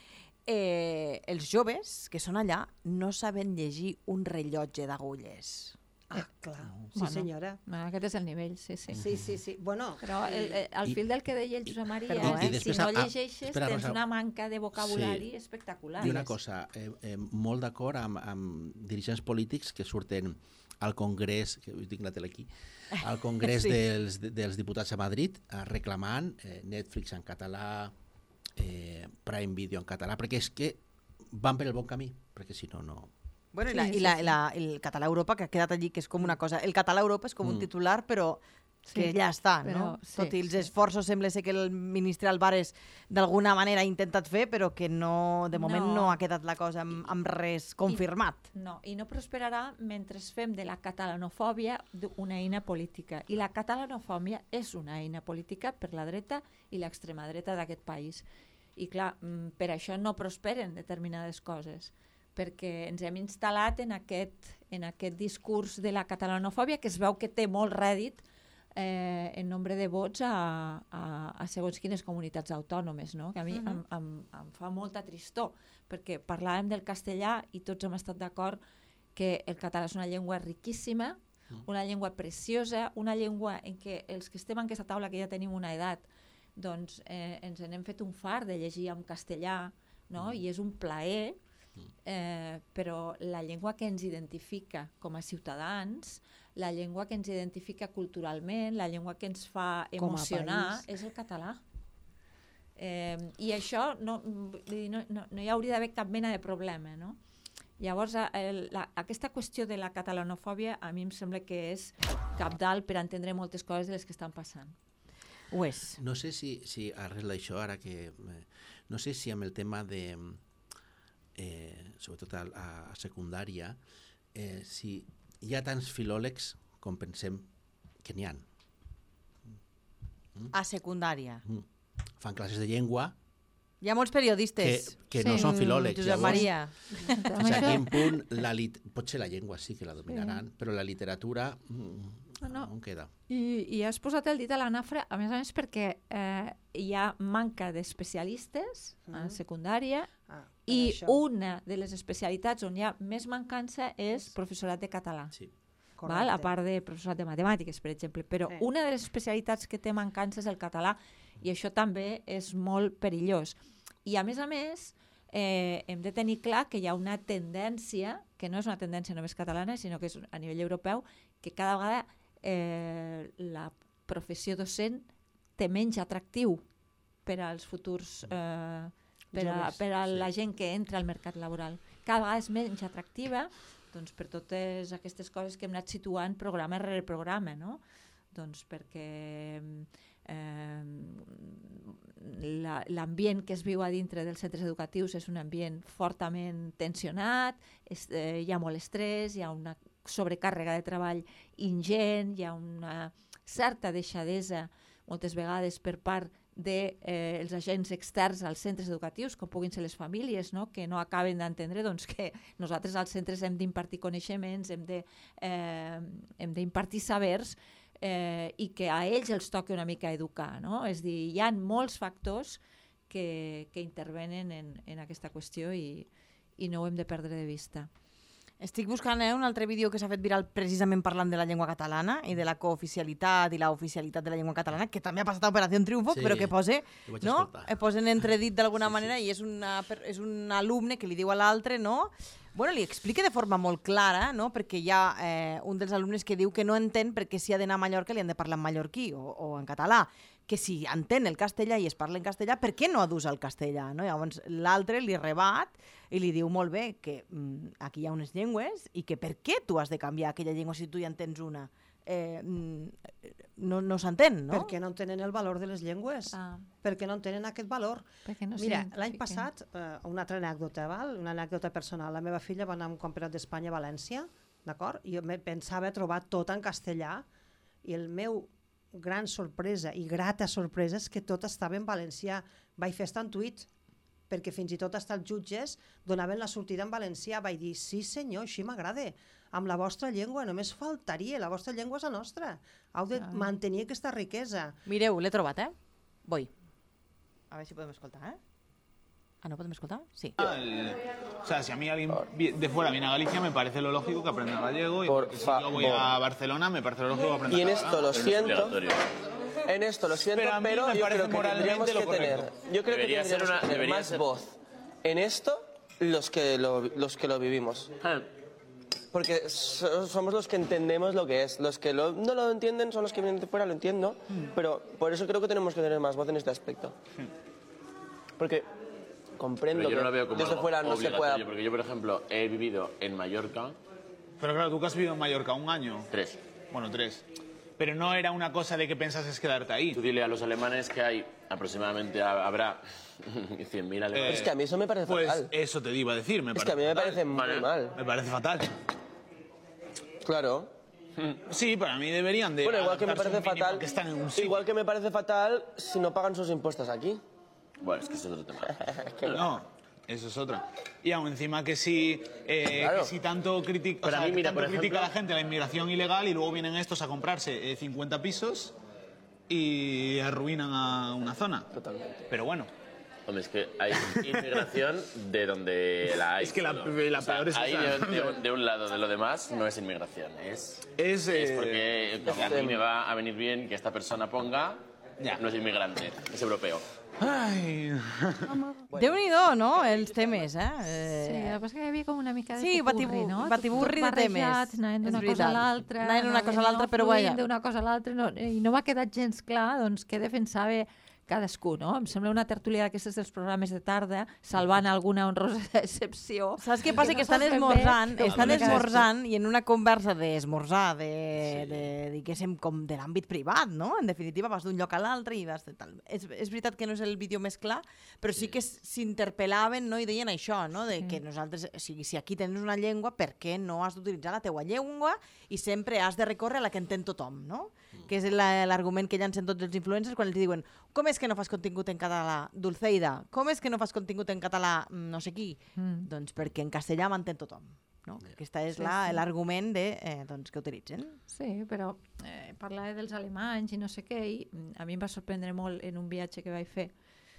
Eh, els joves que són allà no saben llegir un rellotge d'agulles. Ah, clar, sí bueno, senyora. Aquest és el nivell, sí, sí. Sí, sí, sí. Bueno, però el, el, al fil del que deia el Josep Maria, Perdó, eh? i si no llegeixes espera, tens Rosa. una manca de vocabulari Sí. espectacular. I una cosa, eh, eh, molt d'acord amb, amb dirigents polítics que surten al Congrés, que tinc la tele aquí, al Congrés sí. dels, dels diputats a Madrid, eh, reclamant eh, Netflix en català, eh, Prime Video en català, perquè és que van per el bon camí, perquè si no, no... Bueno, sí, i, la, sí, i la, sí. la, el català Europa, que ha quedat allí, que és com una cosa... El català Europa és com mm. un titular, però que sí, ja està, però, no? sí, Tot i els sí. esforços sembla ser que el ministre Álvarez d'alguna manera ha intentat fer, però que no, de moment no, No. no ha quedat la cosa amb, amb res confirmat. I, no, i no prosperarà mentre fem de la catalanofòbia una eina política. I la catalanofòbia és una eina política per la dreta i l'extrema dreta d'aquest país. I clar, per això no prosperen determinades coses, perquè ens hem instal·lat en aquest, en aquest discurs de la catalanofòbia que es veu que té molt rèdit eh, en nombre de vots a, a, a segons quines comunitats autònomes, no? Que a mi uh-huh. em, em, em fa molta tristor, perquè parlàvem del castellà i tots hem estat d'acord que el català és una llengua riquíssima, uh-huh. una llengua preciosa, una llengua en què els que estem en aquesta taula, que ja tenim una edat, doncs eh, ens n'hem fet un far de llegir en castellà, no? Uh-huh. I és un plaer. Eh, però la llengua que ens identifica com a ciutadans, la llengua que ens identifica culturalment, la llengua que ens fa emocionar és el català. Eh, I això no, no, no, no hi hauria d'haver cap mena de problema, no? Llavors, el, la, aquesta qüestió de la catalanofòbia a mi em sembla que és cabdal per entendre moltes coses de les que estan passant. Ho és. No sé si, si arrel d'això, ara que... Eh, no sé si amb el tema de... Eh, sobretot a, a secundària, eh, si hi ha tants filòlegs com pensem que n'hi ha. Mm? A secundària. Mm. Fan classes de llengua... Hi ha molts periodistes. Que, que sí. no són filòlegs. Josep Maria. Fins a quin punt, la lit... potser la llengua sí que la dominaran, sí. però la literatura mm, no, no. on queda? I, I has posat el dit a la nafra, a més a més perquè eh, hi ha manca d'especialistes mm. en secundària ah, i això. Una de les especialitats on hi ha més mancança és professorat de català. Sí. Val? A part de professorat de matemàtiques, per exemple. Però sí. Una de les especialitats que té mancança és el català, i això també és molt perillós. I a més a més, eh, hem de tenir clar que hi ha una tendència, que no és una tendència només catalana, sinó que és a nivell europeu, que cada vegada eh, la professió docent té menys atractiu per als futurs... Eh, per a, per a la gent que entra al mercat laboral. Cada vegada és menys atractiva, doncs per totes aquestes coses que hem anat situant programa rere programa, no? Doncs perquè eh, l'ambient que es viu a dintre dels centres educatius és un ambient fortament tensionat, és, eh, hi ha molt estrès, hi ha una sobrecàrrega de treball ingent, hi ha una certa deixadesa moltes vegades per part dels de, eh, agents externs als centres educatius, com puguin ser les famílies, no? Que no acaben d'entendre doncs, que nosaltres als centres hem d'impartir coneixements, hem de, eh, hem d'impartir sabers eh, i que a ells els toca una mica educar. No? És dir, hi ha molts factors que, que intervenen en, en aquesta qüestió i, i no ho hem de perdre de vista. Estic buscant eh, un altre vídeo que s'ha fet viral precisament parlant de la llengua catalana i de la cooficialitat i la oficialitat de la llengua catalana, que també ha passat a Operació Triunfo, sí, però que pose, no? posen entredit d'alguna sí, manera sí. I és, una, és un alumne que li diu a l'altre, no? Bueno, li explica de forma molt clara, no? Perquè hi ha eh, un dels alumnes que diu que no entén perquè si ha d'anar a Mallorca li han de parlar en mallorquí o, o en català, que si entén el castellà i es parla en castellà, per què no ha d'usar el castellà? No? Llavors l'altre li rebat i li diu molt bé que mm, aquí hi ha unes llengües i que per què tu has de canviar aquella llengua si tu ja en tens una? Eh, no no s'entén, no? Perquè no tenen el valor de les llengües, ah. perquè no tenen aquest valor. No Mira, l'any passat, eh, una altra anècdota, val? Una anècdota personal, la meva filla va anar a un campionat d'Espanya a València, d'acord? I jo pensava trobar tot en castellà i el meu gran sorpresa i grata sorpresa és que tot estava en valencià. Vaig fer estar en tuit, perquè fins i tot hasta els jutges donaven la sortida en valencià. Vaig dir, sí senyor, així m'agrada, amb la vostra llengua, només faltaria, la vostra llengua és la nostra. Heu de ah. mantenir aquesta riquesa. Mireu, l'he trobat, eh? Voy. A veure si podem escoltar, eh? Ah, ¿no podemos escoltar? Sí. El, o sea, si a mí alguien de fuera viene a Galicia, me parece lo lógico que aprenda gallego. Y Por si yo voy a Barcelona, me parece lo lógico que aprenda Y en catalán. esto lo siento. En esto lo siento, pero, pero yo creo que tendríamos que tener, yo creo debería que tendríamos ser una, que tener más ser... voz en esto los que lo, los que lo vivimos. Ah. Porque so, somos los que entendemos lo que es. Los que lo, no lo entienden son los que vienen de fuera, lo entiendo. Mm. Pero por eso creo que tenemos que tener más voz en este aspecto. Mm. Porque comprendo pero yo no lo que veo como desde fuera no se pueda... Porque yo, por ejemplo, he vivido en Mallorca... Pero claro, tú que has vivido en Mallorca un año. Tres. Bueno, tres. Pero no era una cosa de que pensases quedarte ahí. Tú dile a los alemanes que hay aproximadamente, habrá cien mil alemanes. Eh, es que a mí eso me parece pues fatal. Pues eso te iba a decir, me es parece que a mí me fatal. parece muy vale. mal. Me parece fatal. Claro. Sí, para mí deberían de... Bueno, igual que me parece fatal... Que están en un sitio. Igual que me parece fatal si no pagan sus impuestos aquí. Bueno, es que eso es otro tema. No, eso es otra. Y aún encima que si, eh, claro. que si tanto, critic o sea, mí, mira, tanto por critica ejemplo... a la gente la inmigración ilegal y luego vienen estos a comprarse eh, cincuenta pisos y arruinan a una zona. Totalmente. Pero bueno. Hombre, es que hay inmigración de donde la hay. Es que la, ¿no? la o sea, peor es ahí esa. de, de, de un lado, de lo demás, no es inmigración. Es, es, eh, es porque, porque a mí me va a venir bien que esta persona ponga... Ya. No és inmigrante, és europeu. Ai... Déu-n'hi-do, no?, els temes, eh? Sí, el que passa que hi havia com una mica de sí, popurri, no? batiburri de temes. Anaven d'una cosa a l'altra. Anaven d'una cosa a l'altra, però vaja. D'una cosa a l'altra, no, i no m'ha quedat gens clar doncs, què defensava cadascú, no? Em sembla una tertúlia d'aquestes dels programes de tarda, salvant alguna honrosa excepció. Saps què passa? Que Que no estan saps ben bé esmorzant, què estan obliga esmorzant i en una conversa d'esmorzar, de, Sí. de, diguéssim, com de l'àmbit privat, no? En definitiva, vas d'un lloc a l'altre i vas de tal. És, és veritat que no és el vídeo més clar, però sí, sí que s'interpel·laven, no? I deien això, no? De que nosaltres, o sigui, si aquí tens una llengua, per què no has d'utilitzar la teua llengua i sempre has de recórrer a la que entén tothom, no? Mm. Que és la- l'argument que llancen tots els influencers quan els diuen com és que no fas contingut en català, Dulceida? Com és que no fas contingut en català, no sé qui? Mm. Doncs perquè en castellà m'entén tothom. No? Ja. Aquesta és Sí, la- sí. l'argument de, eh, doncs, que utilitzen. Sí, però eh, parlava dels alemanys i no sé què, i mm, a mi em va sorprendre molt en un viatge que vaig fer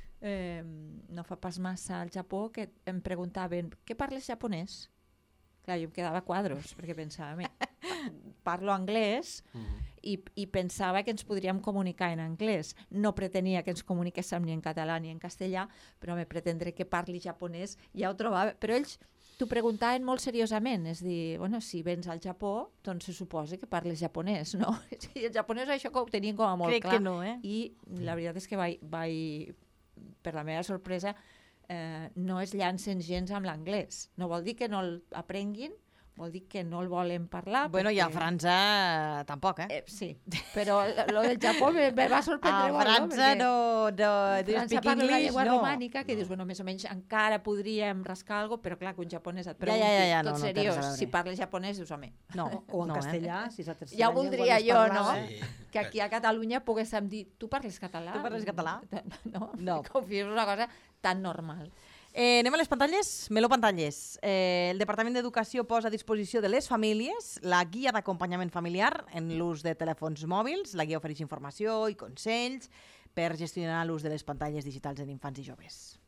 eh, no fa pas massa al Japó, que em preguntaven, què parles japonès? Clar, jo em quedava a quadros, perquè pensava, "Mira, parlo anglès i, i pensava que ens podríem comunicar en anglès. No pretenia que ens comuniquéssim ni en català ni en castellà, però me pretendre que parli japonès ja ho trobava. Però ells t'ho preguntaven molt seriosament, és dir, bueno, si vens al Japó, doncs se suposa que parles japonès, no? I el japonès això que ho tenien com a molt Crec clar. que no, eh? I la veritat és que vaig, vaig per la meva sorpresa, eh, no es llancen gens amb l'anglès. No vol dir que no l'aprenguin, vol dir que no el volen parlar. Bueno, i a perquè- França tampoc, eh? Eh, sí, però lo del Japó me, me va sorprendre A molt, França no? no, no, Perquè do you França speak parla una English? llengua No. romànica que dius, bueno, més o menys encara podríem rascar alguna cosa, però clar, que un japonès et Ja, pregunti, ja, ja, ja, tot no, no té seriós, res a veure. si parles japonès, dius, home, No, O en no, castellà, Eh? si és la tercera ja ho llengua voldria més jo, no? parlada. Sí. Que aquí a Catalunya poguéssim dir, tu parles català? Tu parles català? No, No. confio, és una cosa tan normal. Eh, anem a les pantalles? Meló Pantalles. Eh, el Departament d'Educació posa a disposició de les famílies la guia d'acompanyament familiar en l'ús de telèfons mòbils. La guia ofereix informació i consells per gestionar l'ús de les pantalles digitals en infants i joves.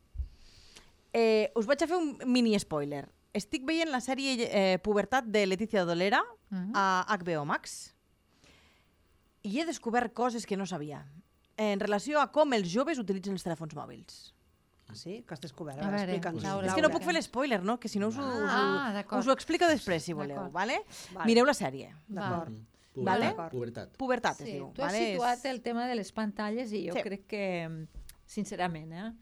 Eh, us vaig a fer un mini spoiler. Estic veient la sèrie eh, Pubertat de Letícia Dolera Mhm. a H B O Max i he descobert coses que no sabia en relació a com els joves utilitzen els telèfons mòbils. Ah, sí? Que has descobert? A A veure, veure, explica'ns. Laura, És que no Laura. puc fer l'espoiler, no? Que si no us ho, us, Ah, ho, d'acord. us ho explico després, si voleu. D'acord. Vale? Vale. Mireu la sèrie. D'acord. Pubertat. Vale? Pubertat. Pubertat es Sí, diu. tu has vale? situat És- el tema de les pantalles i jo Sí. crec que, sincerament, eh,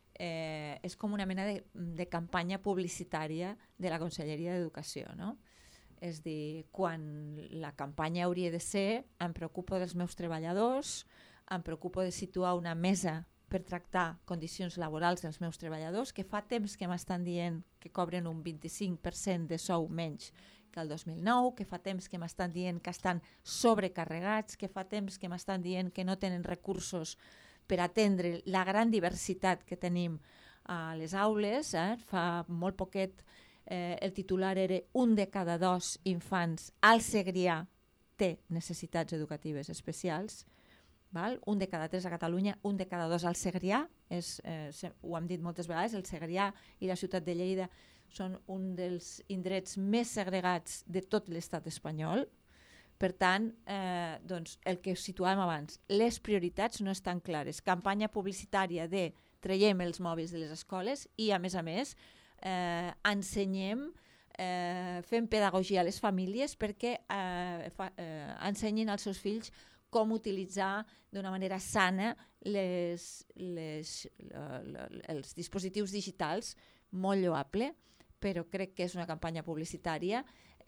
eh, és com una mena de, de campanya publicitària de la Conselleria d'Educació, no? És dir, quan la campanya hauria de ser em preocupo dels meus treballadors, em preocupo de situar una mesa per tractar condicions laborals dels meus treballadors, que fa temps que m'estan dient que cobren un vint-i-cinc per cent de sou menys que el dos mil nou, que fa temps que m'estan dient que estan sobrecarregats, que fa temps que m'estan dient que no tenen recursos per atendre la gran diversitat que tenim a les aules. Eh? Fa molt poquet eh, el titular era un de cada dos infants al Segrià té necessitats educatives especials. Val? Un de cada tres a Catalunya, un de cada dos al Segrià, és, eh, ho hem dit moltes vegades, el Segrià i la ciutat de Lleida són un dels indrets més segregats de tot l'estat espanyol. Per tant, eh, doncs, el que situàvem abans, les prioritats no estan clares. Campanya publicitària de traiem els mòbils de les escoles i, a més a més, eh, ensenyem, eh, fem pedagogia a les famílies perquè eh, fa, eh, ensenyin als seus fills com utilitzar d'una manera sana les, les, la, la, els dispositius digitals, molt lloable, però crec que és una campanya publicitària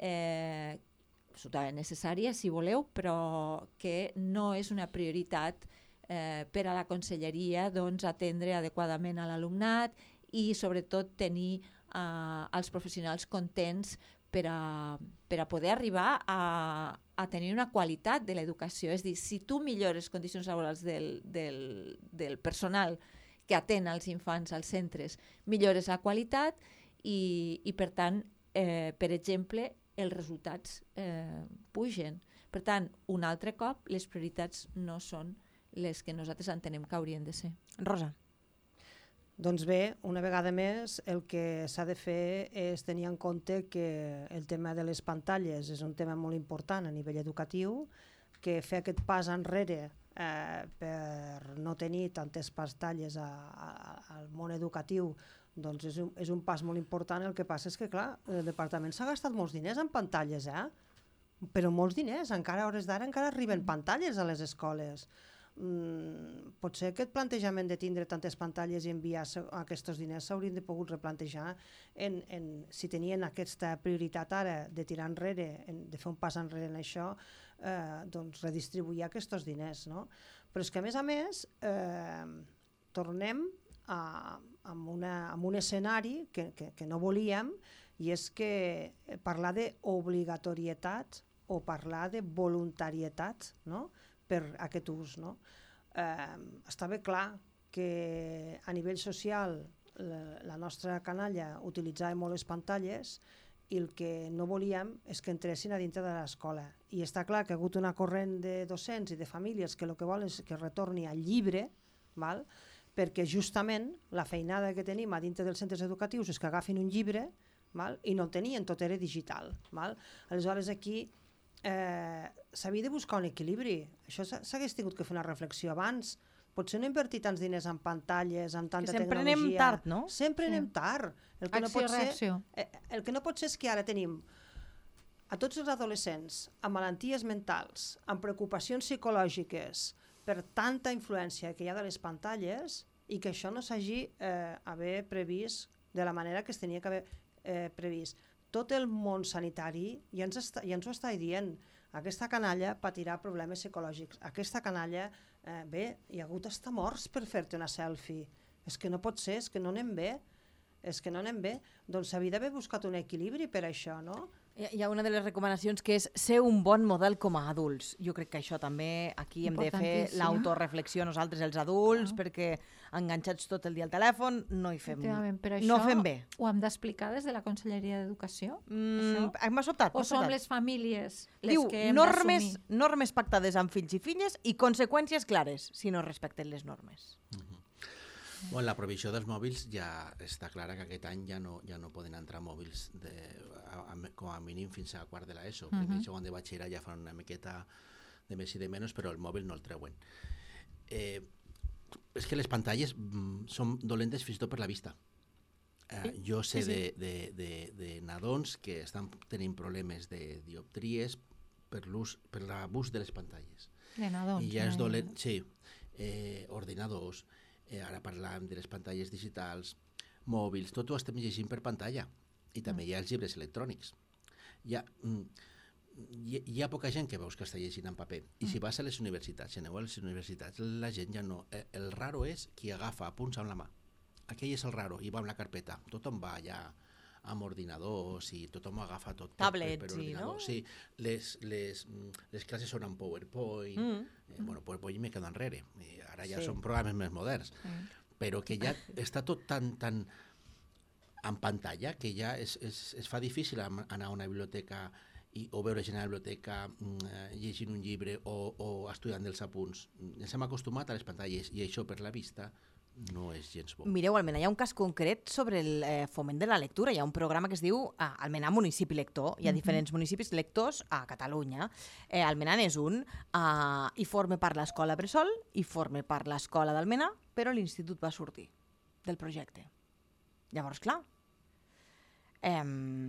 eh, absolutament necessària, si voleu, però que no és una prioritat eh, per a la conselleria doncs, atendre adequadament a l'alumnat i sobretot tenir eh, els professionals contents per a, per a poder arribar a, a tenir una qualitat de l'educació. És dir, si tu millores condicions laborals del, del, del personal que atén als infants als centres, millores la qualitat i, i per tant, eh, per exemple, els resultats eh, pugen. Per tant, un altre cop, les prioritats no són les que nosaltres entenem que haurien de ser. Rosa. Doncs bé, una vegada més, el que s'ha de fer és tenir en compte que el tema de les pantalles és un tema molt important a nivell educatiu, que fer aquest pas enrere eh, per no tenir tantes pantalles a, a, al món educatiu doncs és un, és un pas molt important. El que passa és que, clar, el departament s'ha gastat molts diners en pantalles, eh? Però molts diners, encara a hores d'ara encara arriben pantalles a les escoles. mm, potser aquest plantejament de tindre tantes pantalles i enviar aquests diners s'haurien de pogut replantejar en, en, si tenien aquesta prioritat ara de tirar enrere, en, de fer un pas enrere en això, eh, doncs redistribuir aquests diners, no? Però és que a més a més eh, tornem a, a, una, a un escenari que, que, que no volíem, i és que parlar d'obligatorietat o parlar de voluntarietat, no?, per aquest ús, no? Eh, està bé clar que a nivell social la, la nostra canalla utilitzava molt les pantalles i el que no volíem és que entressin a dintre de l'escola. I està clar que ha hagut una corrent de docents i de famílies que el que volen és que retorni al llibre, val? Perquè justament la feinada que tenim a dintre dels centres educatius és que agafin un llibre, val? I no el tenien, tot era digital. Val? Aleshores aquí eh, s'havia de buscar un equilibri. Això s'hagués tingut que fer una reflexió abans. Potser no invertir tants diners en pantalles, en tanta que sempre tecnologia. anem tard, no? Sempre Sí. anem tard. El que, no Acció, pot ser, reacció. eh, el que no pot ser és que ara tenim a tots els adolescents amb malalties mentals, amb preocupacions psicològiques, per tanta influència que hi ha de les pantalles i que això no s'hagi eh, haver previst de la manera que es tenia que haver eh, previst. Tot el món sanitari ja ens, està, ja ens ho està dient. Aquesta canalla patirà problemes psicològics. Aquesta canalla, eh, bé, hi ha hagut hasta morts per fer-te una selfie. És que no pot ser, és que no anem bé. És que no anem bé. Doncs s'havia d'haver buscat un equilibri per això, no? Hi ha una de les recomanacions que és ser un bon model com a adults. Jo crec que això també aquí hem de fer Importantíssim. l'autoreflexió nosaltres els adults, Clar. perquè enganxats tot el dia al telèfon no hi fem, Efectivament, però no això fem bé. ho hem d'explicar des de la Conselleria d'Educació? Mm, Això? M'ha sobtat. O m'ha som sobtat. les famílies les Diu, que hem normes, d'assumir? normes pactades amb fills i filles i conseqüències clares si no respecten les normes. Bueno, la provisió dels mòbils ja està clara que aquest any ja no, ja no poden entrar mòbils de, a, a, com a mínim fins a quart de l'ESO. Uh-huh. Primer i segon de batxillerat ja fan una miqueta de més i de menys, però el mòbil no el treuen. Eh, és que les pantalles mm, són dolentes fins i tot per la vista. Eh, jo sé sí, sí. de, de, de, de nadons que estan tenint problemes de dioptries per l'ús per l'abús de les pantalles. De nadons. I ja és eh? dolent, sí, eh, ordinadors, eh, ara parlem de les pantalles digitals, mòbils, tot ho estem llegint per pantalla. I també hi ha els llibres electrònics. Hi ha, mm, hi, hi ha poca gent que veus que està llegint en paper. I si vas a les universitats, si aneu a les universitats, la gent ja no... Eh, el raro és qui agafa apunts amb la mà. Aquell és el raro, i va amb la carpeta. Tothom va allà amb ordinadors i tothom agafa tot per, Tablets, per, per sí, ordinador. no? Sí, les, les, mm, les classes són en PowerPoint. Mm. Eh, bueno, PowerPoint me quedo enrere. Eh, ara ja Sí. són programes més moderns. Sí. Però que ja està tot tan, tan en pantalla que ja es, es, es fa difícil am- anar a una biblioteca i, o veure gent a la biblioteca mm, eh, llegint un llibre o, o estudiant dels apunts. Ens hem acostumat a les pantalles i això per la vista no és gens bo. Mireu, Almenar, hi ha un cas concret sobre el eh, foment de la lectura. Hi ha un programa que es diu ah, Almenar Municipi Lector. Hi ha diferents municipis lectors a Catalunya. Eh, Almenar és un. Uh, hi forma part l'escola Bressol, hi forma part l'escola d'Almenar, però l'institut va sortir del projecte. Llavors, clar, eh,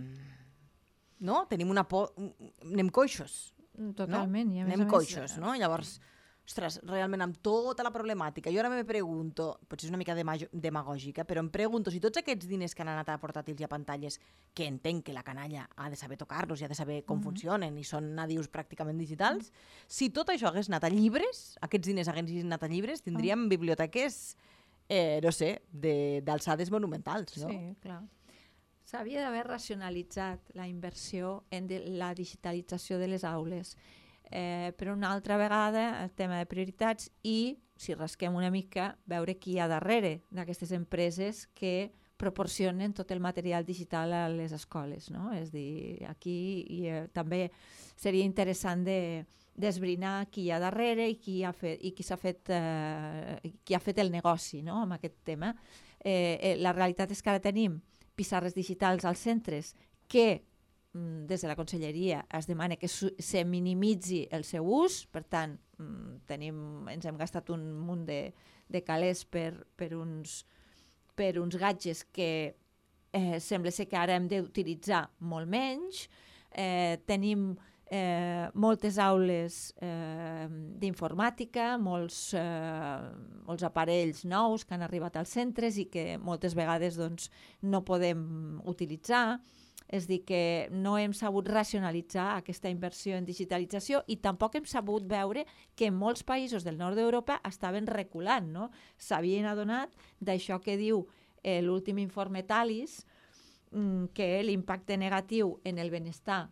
no? Tenim una por... Anem coixos. Totalment. No? I a més Anem a més, coixos, no? Llavors, ostres, realment amb tota la problemàtica, jo ara me pregunto, potser és una mica dema- demagògica, però em pregunto si tots aquests diners que han anat a portàtils i a pantalles, que entenc que la canalla ha de saber tocar-los i ha de saber com funcionen i són nadius pràcticament digitals, si tot això hagués anat a llibres, aquests diners haguessin anat a llibres, tindríem biblioteques, eh, no sé, de- d'alçades monumentals, no? Sí, clar. S'havia d'haver racionalitzat la inversió en de la digitalització de les aules. Eh, però una altra vegada el tema de prioritats i, si rasquem una mica, veure qui hi ha darrere d'aquestes empreses que proporcionen tot el material digital a les escoles, no? És dir, aquí i, eh, també seria interessant de d'esbrinar qui hi ha darrere i qui ha fet i qui s'ha fet eh, qui ha fet el negoci, no? Amb aquest tema. Eh, eh, la realitat és que ara tenim pissarres digitals als centres que des de la Conselleria es demana que se minimitzi el seu ús, per tant, tenim, ens hem gastat un munt de, de calés per, per, uns, per uns gadgets que eh, sembla ser que ara hem d'utilitzar molt menys. Eh, tenim eh, moltes aules eh, d'informàtica, molts, eh, molts aparells nous que han arribat als centres i que moltes vegades doncs, no podem utilitzar. És dir, que no hem sabut racionalitzar aquesta inversió en digitalització i tampoc hem sabut veure que en molts països del nord d'Europa estaven reculant, no? S'havien adonat d'això que diu eh, l'últim informe Talis, mm, que l'impacte negatiu en el benestar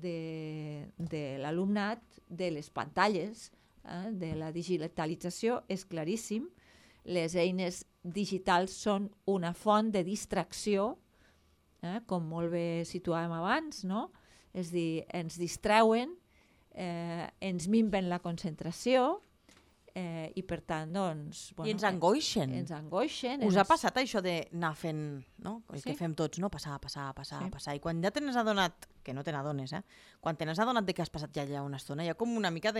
de, de l'alumnat, de les pantalles, eh, de la digitalització, és claríssim. Les eines digitals són una font de distracció, eh, com molt bé situàvem abans, no? És dir, ens distreuen, eh, ens minven la concentració, eh, i per tant, doncs... Bueno, I ens angoixen. Ens angoixen. Us ens... ha passat això d'anar fent, no? El Sí. que fem tots, no? Passar, passar, passar, Sí. passar. I quan ja te n'has adonat, que no te n'adones, eh? Quan te n'has adonat de que has passat ja allà una estona, hi ha com una mica de,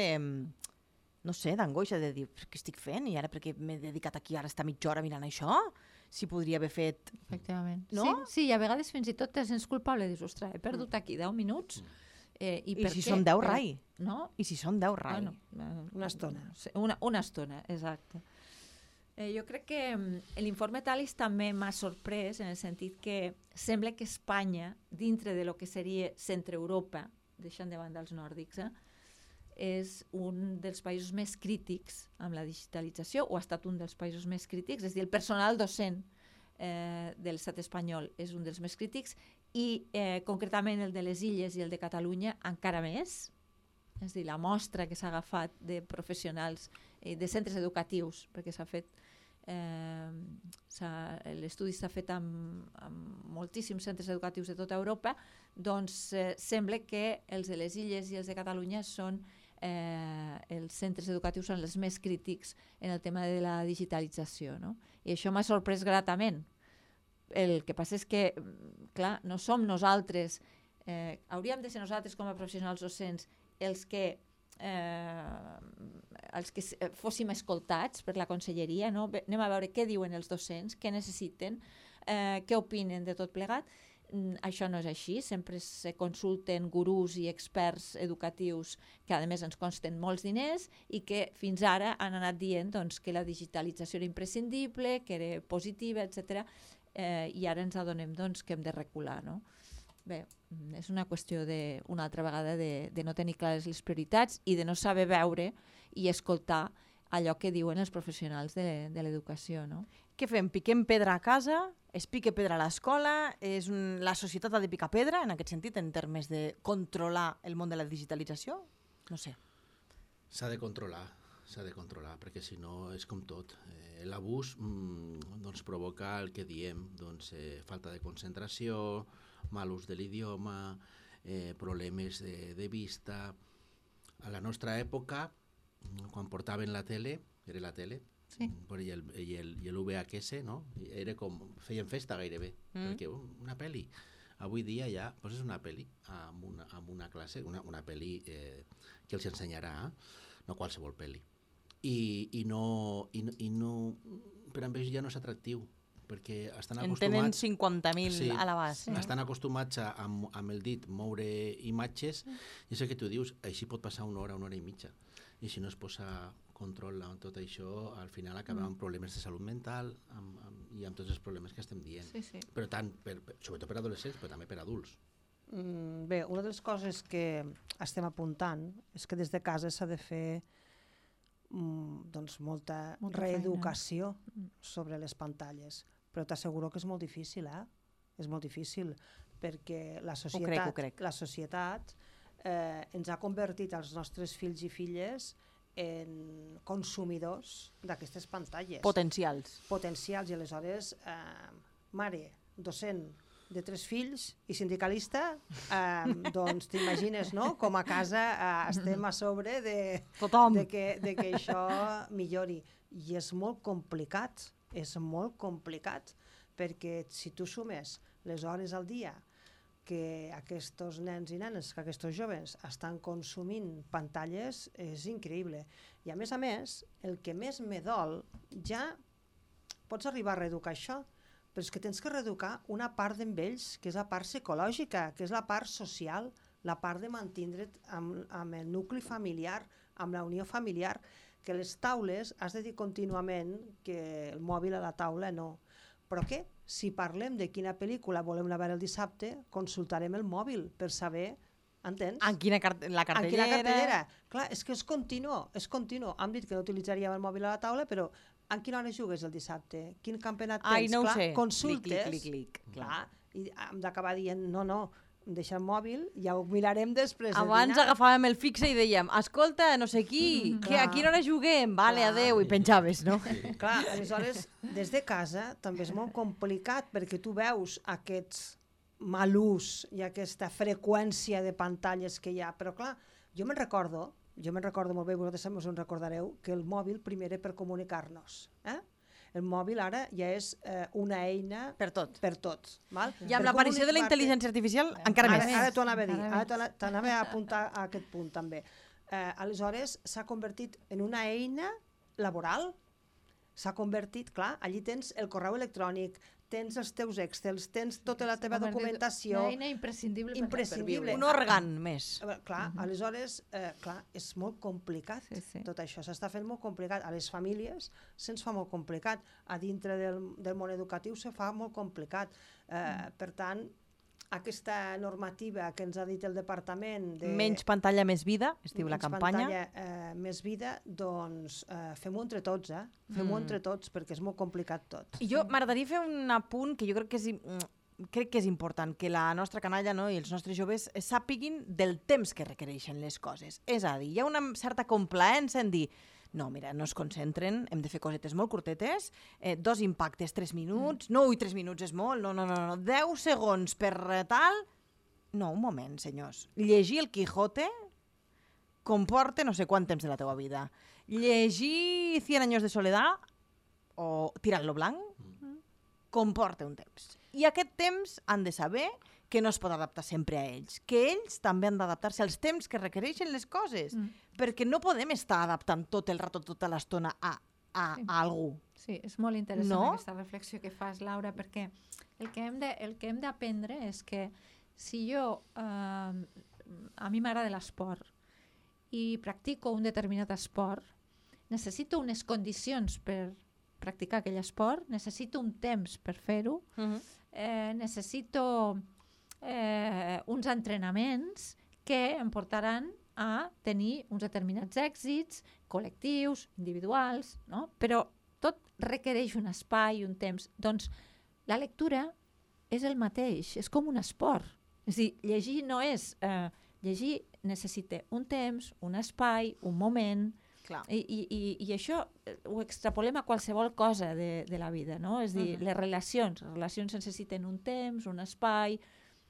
no sé, d'angoixa, de dir, què estic fent? I ara perquè m'he dedicat aquí ara estar mitja hora mirant això? Si podria haver fet... Efectivament. No? Sí, sí, i a vegades fins i tot te sents culpable, dius, ostres, he perdut aquí deu minuts. Eh, I, I per si què? són deu, Per- rai. No? I si són deu, rai. Bueno, eh, Una estona. sí, Una, una estona, exacte. Eh, jo crec que mm, l'informe Talis també m'ha sorprès en el sentit que sembla que Espanya, dintre de lo que seria centre-Europa, deixant de banda els nòrdics, eh, és un dels països més crítics amb la digitalització, o ha estat un dels països més crítics, és a dir, el personal docent eh, de l'estat espanyol és un dels més crítics i eh, concretament el de les Illes i el de Catalunya encara més. És a dir, la mostra que s'ha agafat de professionals, eh, de centres educatius, perquè s'ha fet, eh, l'estudi s'ha fet amb, amb moltíssims centres educatius de tota Europa, doncs eh, sembla que els de les Illes i els de Catalunya són eh, els centres educatius són els més crítics en el tema de la digitalització, no? I això m'ha sorprès gratament. El que passa és que, clar, no som nosaltres, eh, hauríem de ser nosaltres com a professionals docents els que, eh, els que fóssim escoltats per la conselleria, no? Anem a veure què diuen els docents, què necessiten, eh, què opinen de tot plegat. Mm, això no és així, sempre se consulten gurús i experts educatius que a més ens consten molts diners i que fins ara han anat dient doncs, que la digitalització era imprescindible, que era positiva, etcètera. Eh, i ara ens adonem doncs, que hem de recular, no? Bé, és una qüestió de, una altra vegada de, de no tenir clares les prioritats i de no saber veure i escoltar allò que diuen els professionals de, de l'educació, no? Què fem? Piquem pedra a casa? Es pica pedra a l'escola? És un... La societat ha de picar pedra, en aquest sentit, en termes de controlar el món de la digitalització? No sé. S'ha de controlar, s'ha de controlar, perquè si no és com tot. Eh, L'abús mm, doncs, provoca el que diem, doncs, eh, falta de concentració, mal ús de l'idioma, eh, problemes de, de vista. A la nostra època, quan portaven la tele, era la tele, Sí. i el, i el, i el V H S, no? Era com, feien festa gairebé, mm. perquè uh, una pel·li. Avui dia ja poses una pel·li amb una, amb una classe, una, una pel·li eh, que els ensenyarà, no qualsevol pel·li. I, i, no, i, i no, per a ells ja no és atractiu, perquè estan En acostumats... tenen cinquanta mil Sí, a l'abast. sí. Estan acostumats a, amb, amb el dit, moure imatges, i és el que tu dius, així pot passar una hora, una hora i mitja. I si no es posa control en tot això, al final acabem amb problemes de salut mental amb, amb, i amb tots els problemes que estem dient. Sí, sí. Però tant, per, per, sobretot per adolescents, però també per adults. Mm, bé, una de les coses que estem apuntant és que des de casa s'ha de fer mm, doncs molta, Molta reeducació feina. sobre les pantalles, però t'asseguro que és molt difícil, eh? És molt difícil, perquè la societat, crec, ho crec. la societat eh, ens ha convertit els nostres fills i filles en consumidors d'aquestes pantalles. Potencials. Potencials, i aleshores, eh, mare, docent de tres fills i sindicalista, eh, doncs t'imagines, no?, com a casa eh, estem a sobre de, Tothom. de, que, de que això millori. I és molt complicat, és molt complicat, perquè si tu sumes les hores al dia que aquests nens i nenes, que aquests joves estan consumint pantalles, és increïble. I a més a més, el que més me dol, ja pots arribar a reeducar això, però és que tens que reeducar una part d'ells, que és la part psicològica, que és la part social, la part de mantindre't amb, amb el nucli familiar, amb la unió familiar, que les taules has de dir contínuament que el mòbil a la taula no. Però què? Si parlem de quina pel·lícula volem anar a veure el dissabte, consultarem el mòbil per saber, entens? En quina car la cartellera... En quina cartellera. Clar, és que és continu, és continu. Hem dit que no utilitzaríem el mòbil a la taula, però en quina hora jugues el dissabte? Quin campionat tens? Ai, no clar, ho sé. Consultes. Clic, clic, clic, clic. Clar, i hem d'acabar dient, no, no, deixa el mòbil, ja ho mirarem després de Abans dinar. agafàvem el fixe i dèiem, escolta, no sé qui, Mm, que clar. a quina hora juguem? Vale, Clar. adeu, i penjaves, no? Clar, aleshores, des de casa també és molt complicat perquè tu veus aquest mal ús i aquesta freqüència de pantalles que hi ha, però clar, jo me'n recordo, jo me'n recordo molt bé, vosaltres us en recordareu, que el mòbil primer era per comunicar-nos, eh? El mòbil ara ja és eh, una eina Per tot. per tot. Val? I amb l'aparició de la intel·ligència artificial, encara Ara, més. ara t'ho anava a dir, Encara ara t'ho- t'anava a apuntar a aquest punt també. Eh, aleshores, s'ha convertit en una eina laboral, s'ha convertit, clar, allí tens el correu electrònic, tens els teus excels, tens tota la teva Convertit documentació. Una eina imprescindible per- imprescindible. per Un òrgan més. Eh, Clar, aleshores, eh, clar, és molt complicat Sí, sí. tot això, s'està fent molt complicat. A les famílies se'ns fa molt complicat, a dintre del, del món educatiu se fa molt complicat. Eh, per tant, aquesta normativa que ens ha dit el departament de Menys pantalla, més vida, es diu la menys campanya. pantalla, eh, més vida, doncs eh, fem-ho entre tots, eh? Fem-ho Mm. entre tots, perquè és molt complicat tot. I jo m'agradaria fer un apunt que jo crec que és, im- mm, crec que és important, que la nostra canalla, no, i els nostres joves sàpiguin del temps que requereixen les coses. És a dir, hi ha una certa complaença en dir no, mira, no es concentren, hem de fer cosetes molt curtetes, eh, dos impactes, tres minuts, mm. no, ui, tres minuts és molt, no, no, no, no, deu segons per eh, tal... No, un moment, senyors. Llegir el Quijote comporta no sé quant temps de la teua vida. Llegir Cien años de soledad o Tirant-lo blanc comporta un temps. I aquest temps han de saber que no es pot adaptar sempre a ells, que ells també han d'adaptar-se als temps que requereixen les coses, mm. perquè no podem estar adaptant tot el rato, tota l'estona a, a, Sí. a algú. Sí, és molt interessant No? aquesta reflexió que fas, Laura, perquè el que hem de, el que hem d'aprendre és que si jo, eh, a mi m'agrada l'esport i practico un determinat esport, necessito unes condicions per practicar aquell esport, necessito un temps per fer-ho, Uh -huh. eh, necessito eh, uns entrenaments que em portaran a tenir uns determinats èxits col·lectius, individuals, no? Però tot requereix un espai i un temps. Doncs la lectura és el mateix, és com un esport. És a dir, llegir no és... Eh, llegir necessita un temps, un espai, un moment, Clar. i, i, i, i això eh, ho extrapolem a qualsevol cosa de, de la vida, no? És a dir, Uh-huh. les relacions, les relacions necessiten un temps, un espai,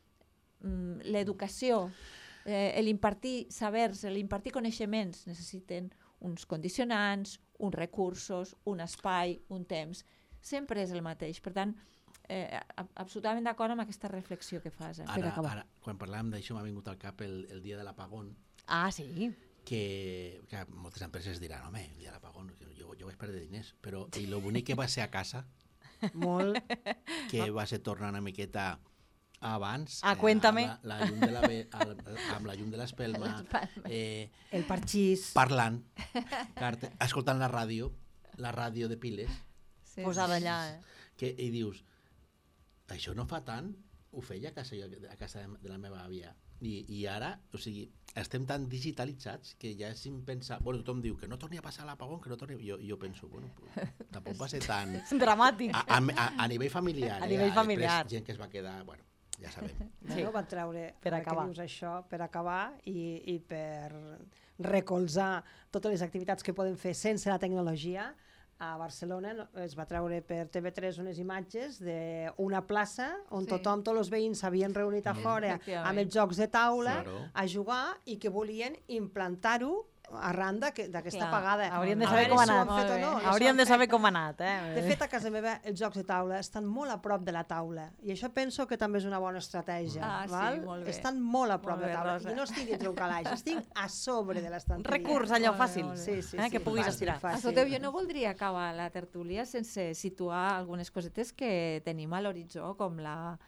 mm, l'educació, eh, l'impartir sabers, l'impartir coneixements necessiten uns condicionants, uns recursos, un espai, un temps. Sempre és el mateix. Per tant, eh, a- absolutament d'acord amb aquesta reflexió que fas. Eh, per Ara, acabar. ara, quan parlàvem d'això m'ha vingut al cap el, el dia de l'apagón, Ah, sí. que, que moltes empreses diran, home, el dia de l'apagón, jo, jo vaig perdre diners, però i lo bonic que va ser a casa, Molt. que va ser tornar una miqueta abans, Ah, cuéntame. amb, la, la llum de la, ve- al- amb la llum de l'espelma, eh, El parxís. parlant, carte, escoltant la ràdio, la ràdio de piles, Sí, Posada allà, eh? que, i dius, això no fa tant, ho feia a casa, jo, a casa de, de la meva àvia. I, I ara, o sigui, estem tan digitalitzats que ja és impensable. Bueno, tothom diu que no torni a passar l'apagón, que no torni... Jo, jo penso, bueno, pues, tampoc va ser tan... Dramàtic. A, a, a, a nivell familiar. A eh? nivell Després, familiar. gent que es va quedar, bueno, ja sabem. Sí. No, van treure, Per ara acabar. que dius això, per acabar i, i per recolzar totes les activitats que podem fer sense la tecnologia. A Barcelona no, es va treure per T V tres unes imatges d'una plaça on Sí. sí. tothom, tots els veïns s'havien reunit a fora Efectivament. amb els jocs de taula Claro. a jugar i que volien implantar-ho arran d'aquesta Clar, apagada. haurien de A saber veure com ha si ho anat. han fet o Molt no. bé. I això Haurien han de fet. saber com ha anat, eh? De fet, a casa meva els jocs de taula estan molt a prop de la taula i això penso que també és una bona estratègia. Ah, sí, val? molt bé. Estan molt a prop Molt de bé, la taula Rosa. i no estic dintre un calaix, estic a sobre de Un l'estanteria. recurs allò Molt bé, fàcil, molt bé. Sí, sí, eh? sí, que puguis fàcil, estirar. fàcil. Escolteu, jo no voldria acabar la tertúlia sense situar algunes cosetes que tenim a l'horitzó, com la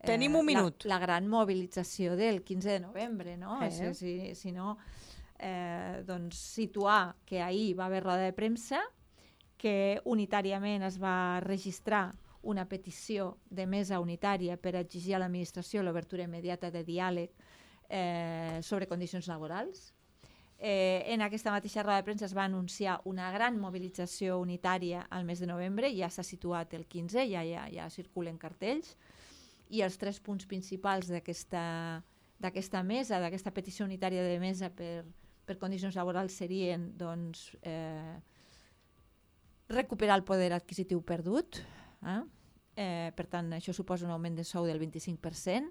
Tenim un minut. La, la gran mobilització del quinze de novembre, no? Eh. Si, si, si no, eh, doncs situar que ahir va haver roda de premsa, que unitàriament es va registrar una petició de mesa unitària per exigir a l'administració l'obertura immediata de diàleg eh, sobre condicions laborals. Eh, en aquesta mateixa roda de premsa es va anunciar una gran mobilització unitària al mes de novembre, ja s'ha situat el quinze, ja, ja, ja circulen cartells, i els tres punts principals d'aquesta mesa, d'aquesta petició unitària de mesa per, per condicions laborals serien doncs, eh, recuperar el poder adquisitiu perdut, eh? Eh, per tant, això suposa un augment de sou del vint-i-cinc per cent,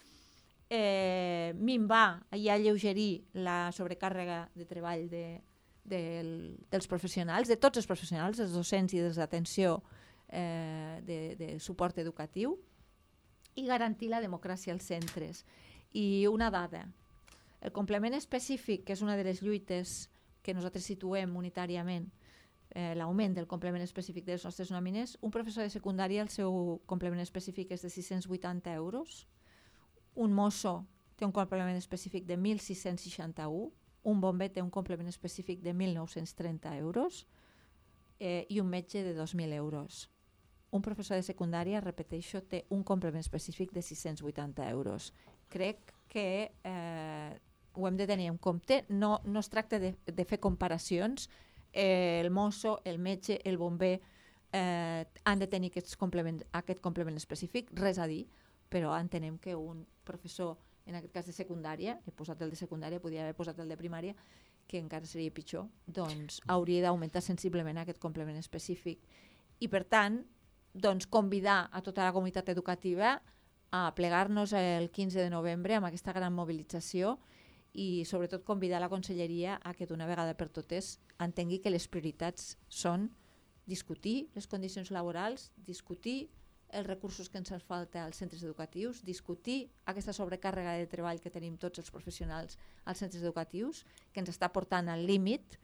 eh, minvar i alleugerir la sobrecàrrega de treball de, de, dels professionals, de tots els professionals, els docents i dels d'atenció eh, de, de suport educatiu, i garantir la democràcia als centres. I una dada, el complement específic, que és una de les lluites que nosaltres situem unitàriament, eh, l'augment del complement específic de les nostres nòmines, un professor de secundària, el seu complement específic és de sis-cents vuitanta euros, un mosso té un complement específic de mil sis-cents seixanta-u, un bomber té un complement específic de mil nou-cents trenta euros eh, i un metge de dos mil euros. Un professor de secundària, repeteixo, té un complement específic de sis-cents vuitanta euros. Crec que eh, ho hem de tenir en compte. No, no es tracta de, de fer comparacions. Eh, el mosso, el metge, el bomber eh, han de tenir aquest complement, aquest complement específic, res a dir, però entenem que un professor, en aquest cas de secundària, he posat el de secundària, podria haver posat el de primària, que encara seria pitjor, doncs hauria d'augmentar sensiblement aquest complement específic. I per tant, doncs, convidar a tota la comunitat educativa a plegar-nos el quinze de novembre amb aquesta gran mobilització i sobretot convidar la Conselleria a que d'una vegada per totes entengui que les prioritats són discutir les condicions laborals, discutir els recursos que ens falta als centres educatius, discutir aquesta sobrecàrrega de treball que tenim tots els professionals als centres educatius, que ens està portant al límit,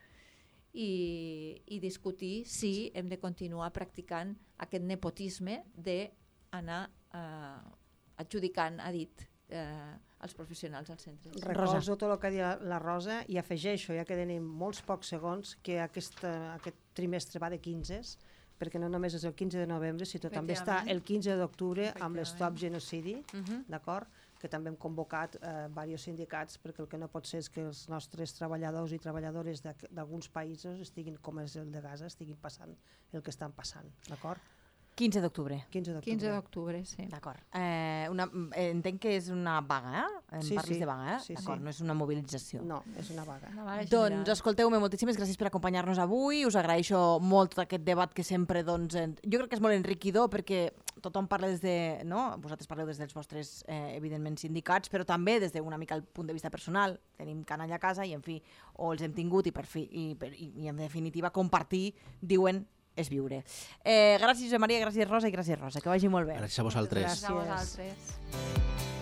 I, i discutir si hem de continuar practicant aquest nepotisme d'anar eh, adjudicant a dit eh, els professionals als centres. Recolzo tot el que ha dit la Rosa i afegeixo, ja que tenim molts pocs segons, que aquest, aquest trimestre va de quinzes, perquè no només és el quinze de novembre, sinó també està el quinze d'octubre amb l'Stop Genocidi, uh-huh. d'acord? Que també hem convocat eh, diversos sindicats, perquè el que no pot ser és que els nostres treballadors i treballadores d'alguns països estiguin, com és el de Gaza, estiguin passant el que estan passant, d'acord? quinze d'octubre. quinze d'octubre. quinze d'octubre, sí. D'acord. Eh, una, entenc que és una vaga, eh? Em sí, parlis sí. de vaga, eh? Sí, D'acord, sí. no és una mobilització. No, és una vaga. Una vaga Doncs escolteu-me, moltíssimes gràcies per acompanyar-nos avui, us agraeixo molt aquest debat que sempre, doncs, en... jo crec que és molt enriquidor perquè tothom parla des de, no? Vosaltres parleu des dels vostres, eh, evidentment, sindicats, però també des d'una mica el punt de vista personal, tenim canalla a casa i, en fi, o els hem tingut i, per fi, i, per, i, i en definitiva, compartir, diuen, és viure. Eh, gràcies, Josep Maria, gràcies, Rosa, i gràcies, Rosa. Que vagi molt bé. Gràcies a vosaltres. Gràcies. A vosaltres.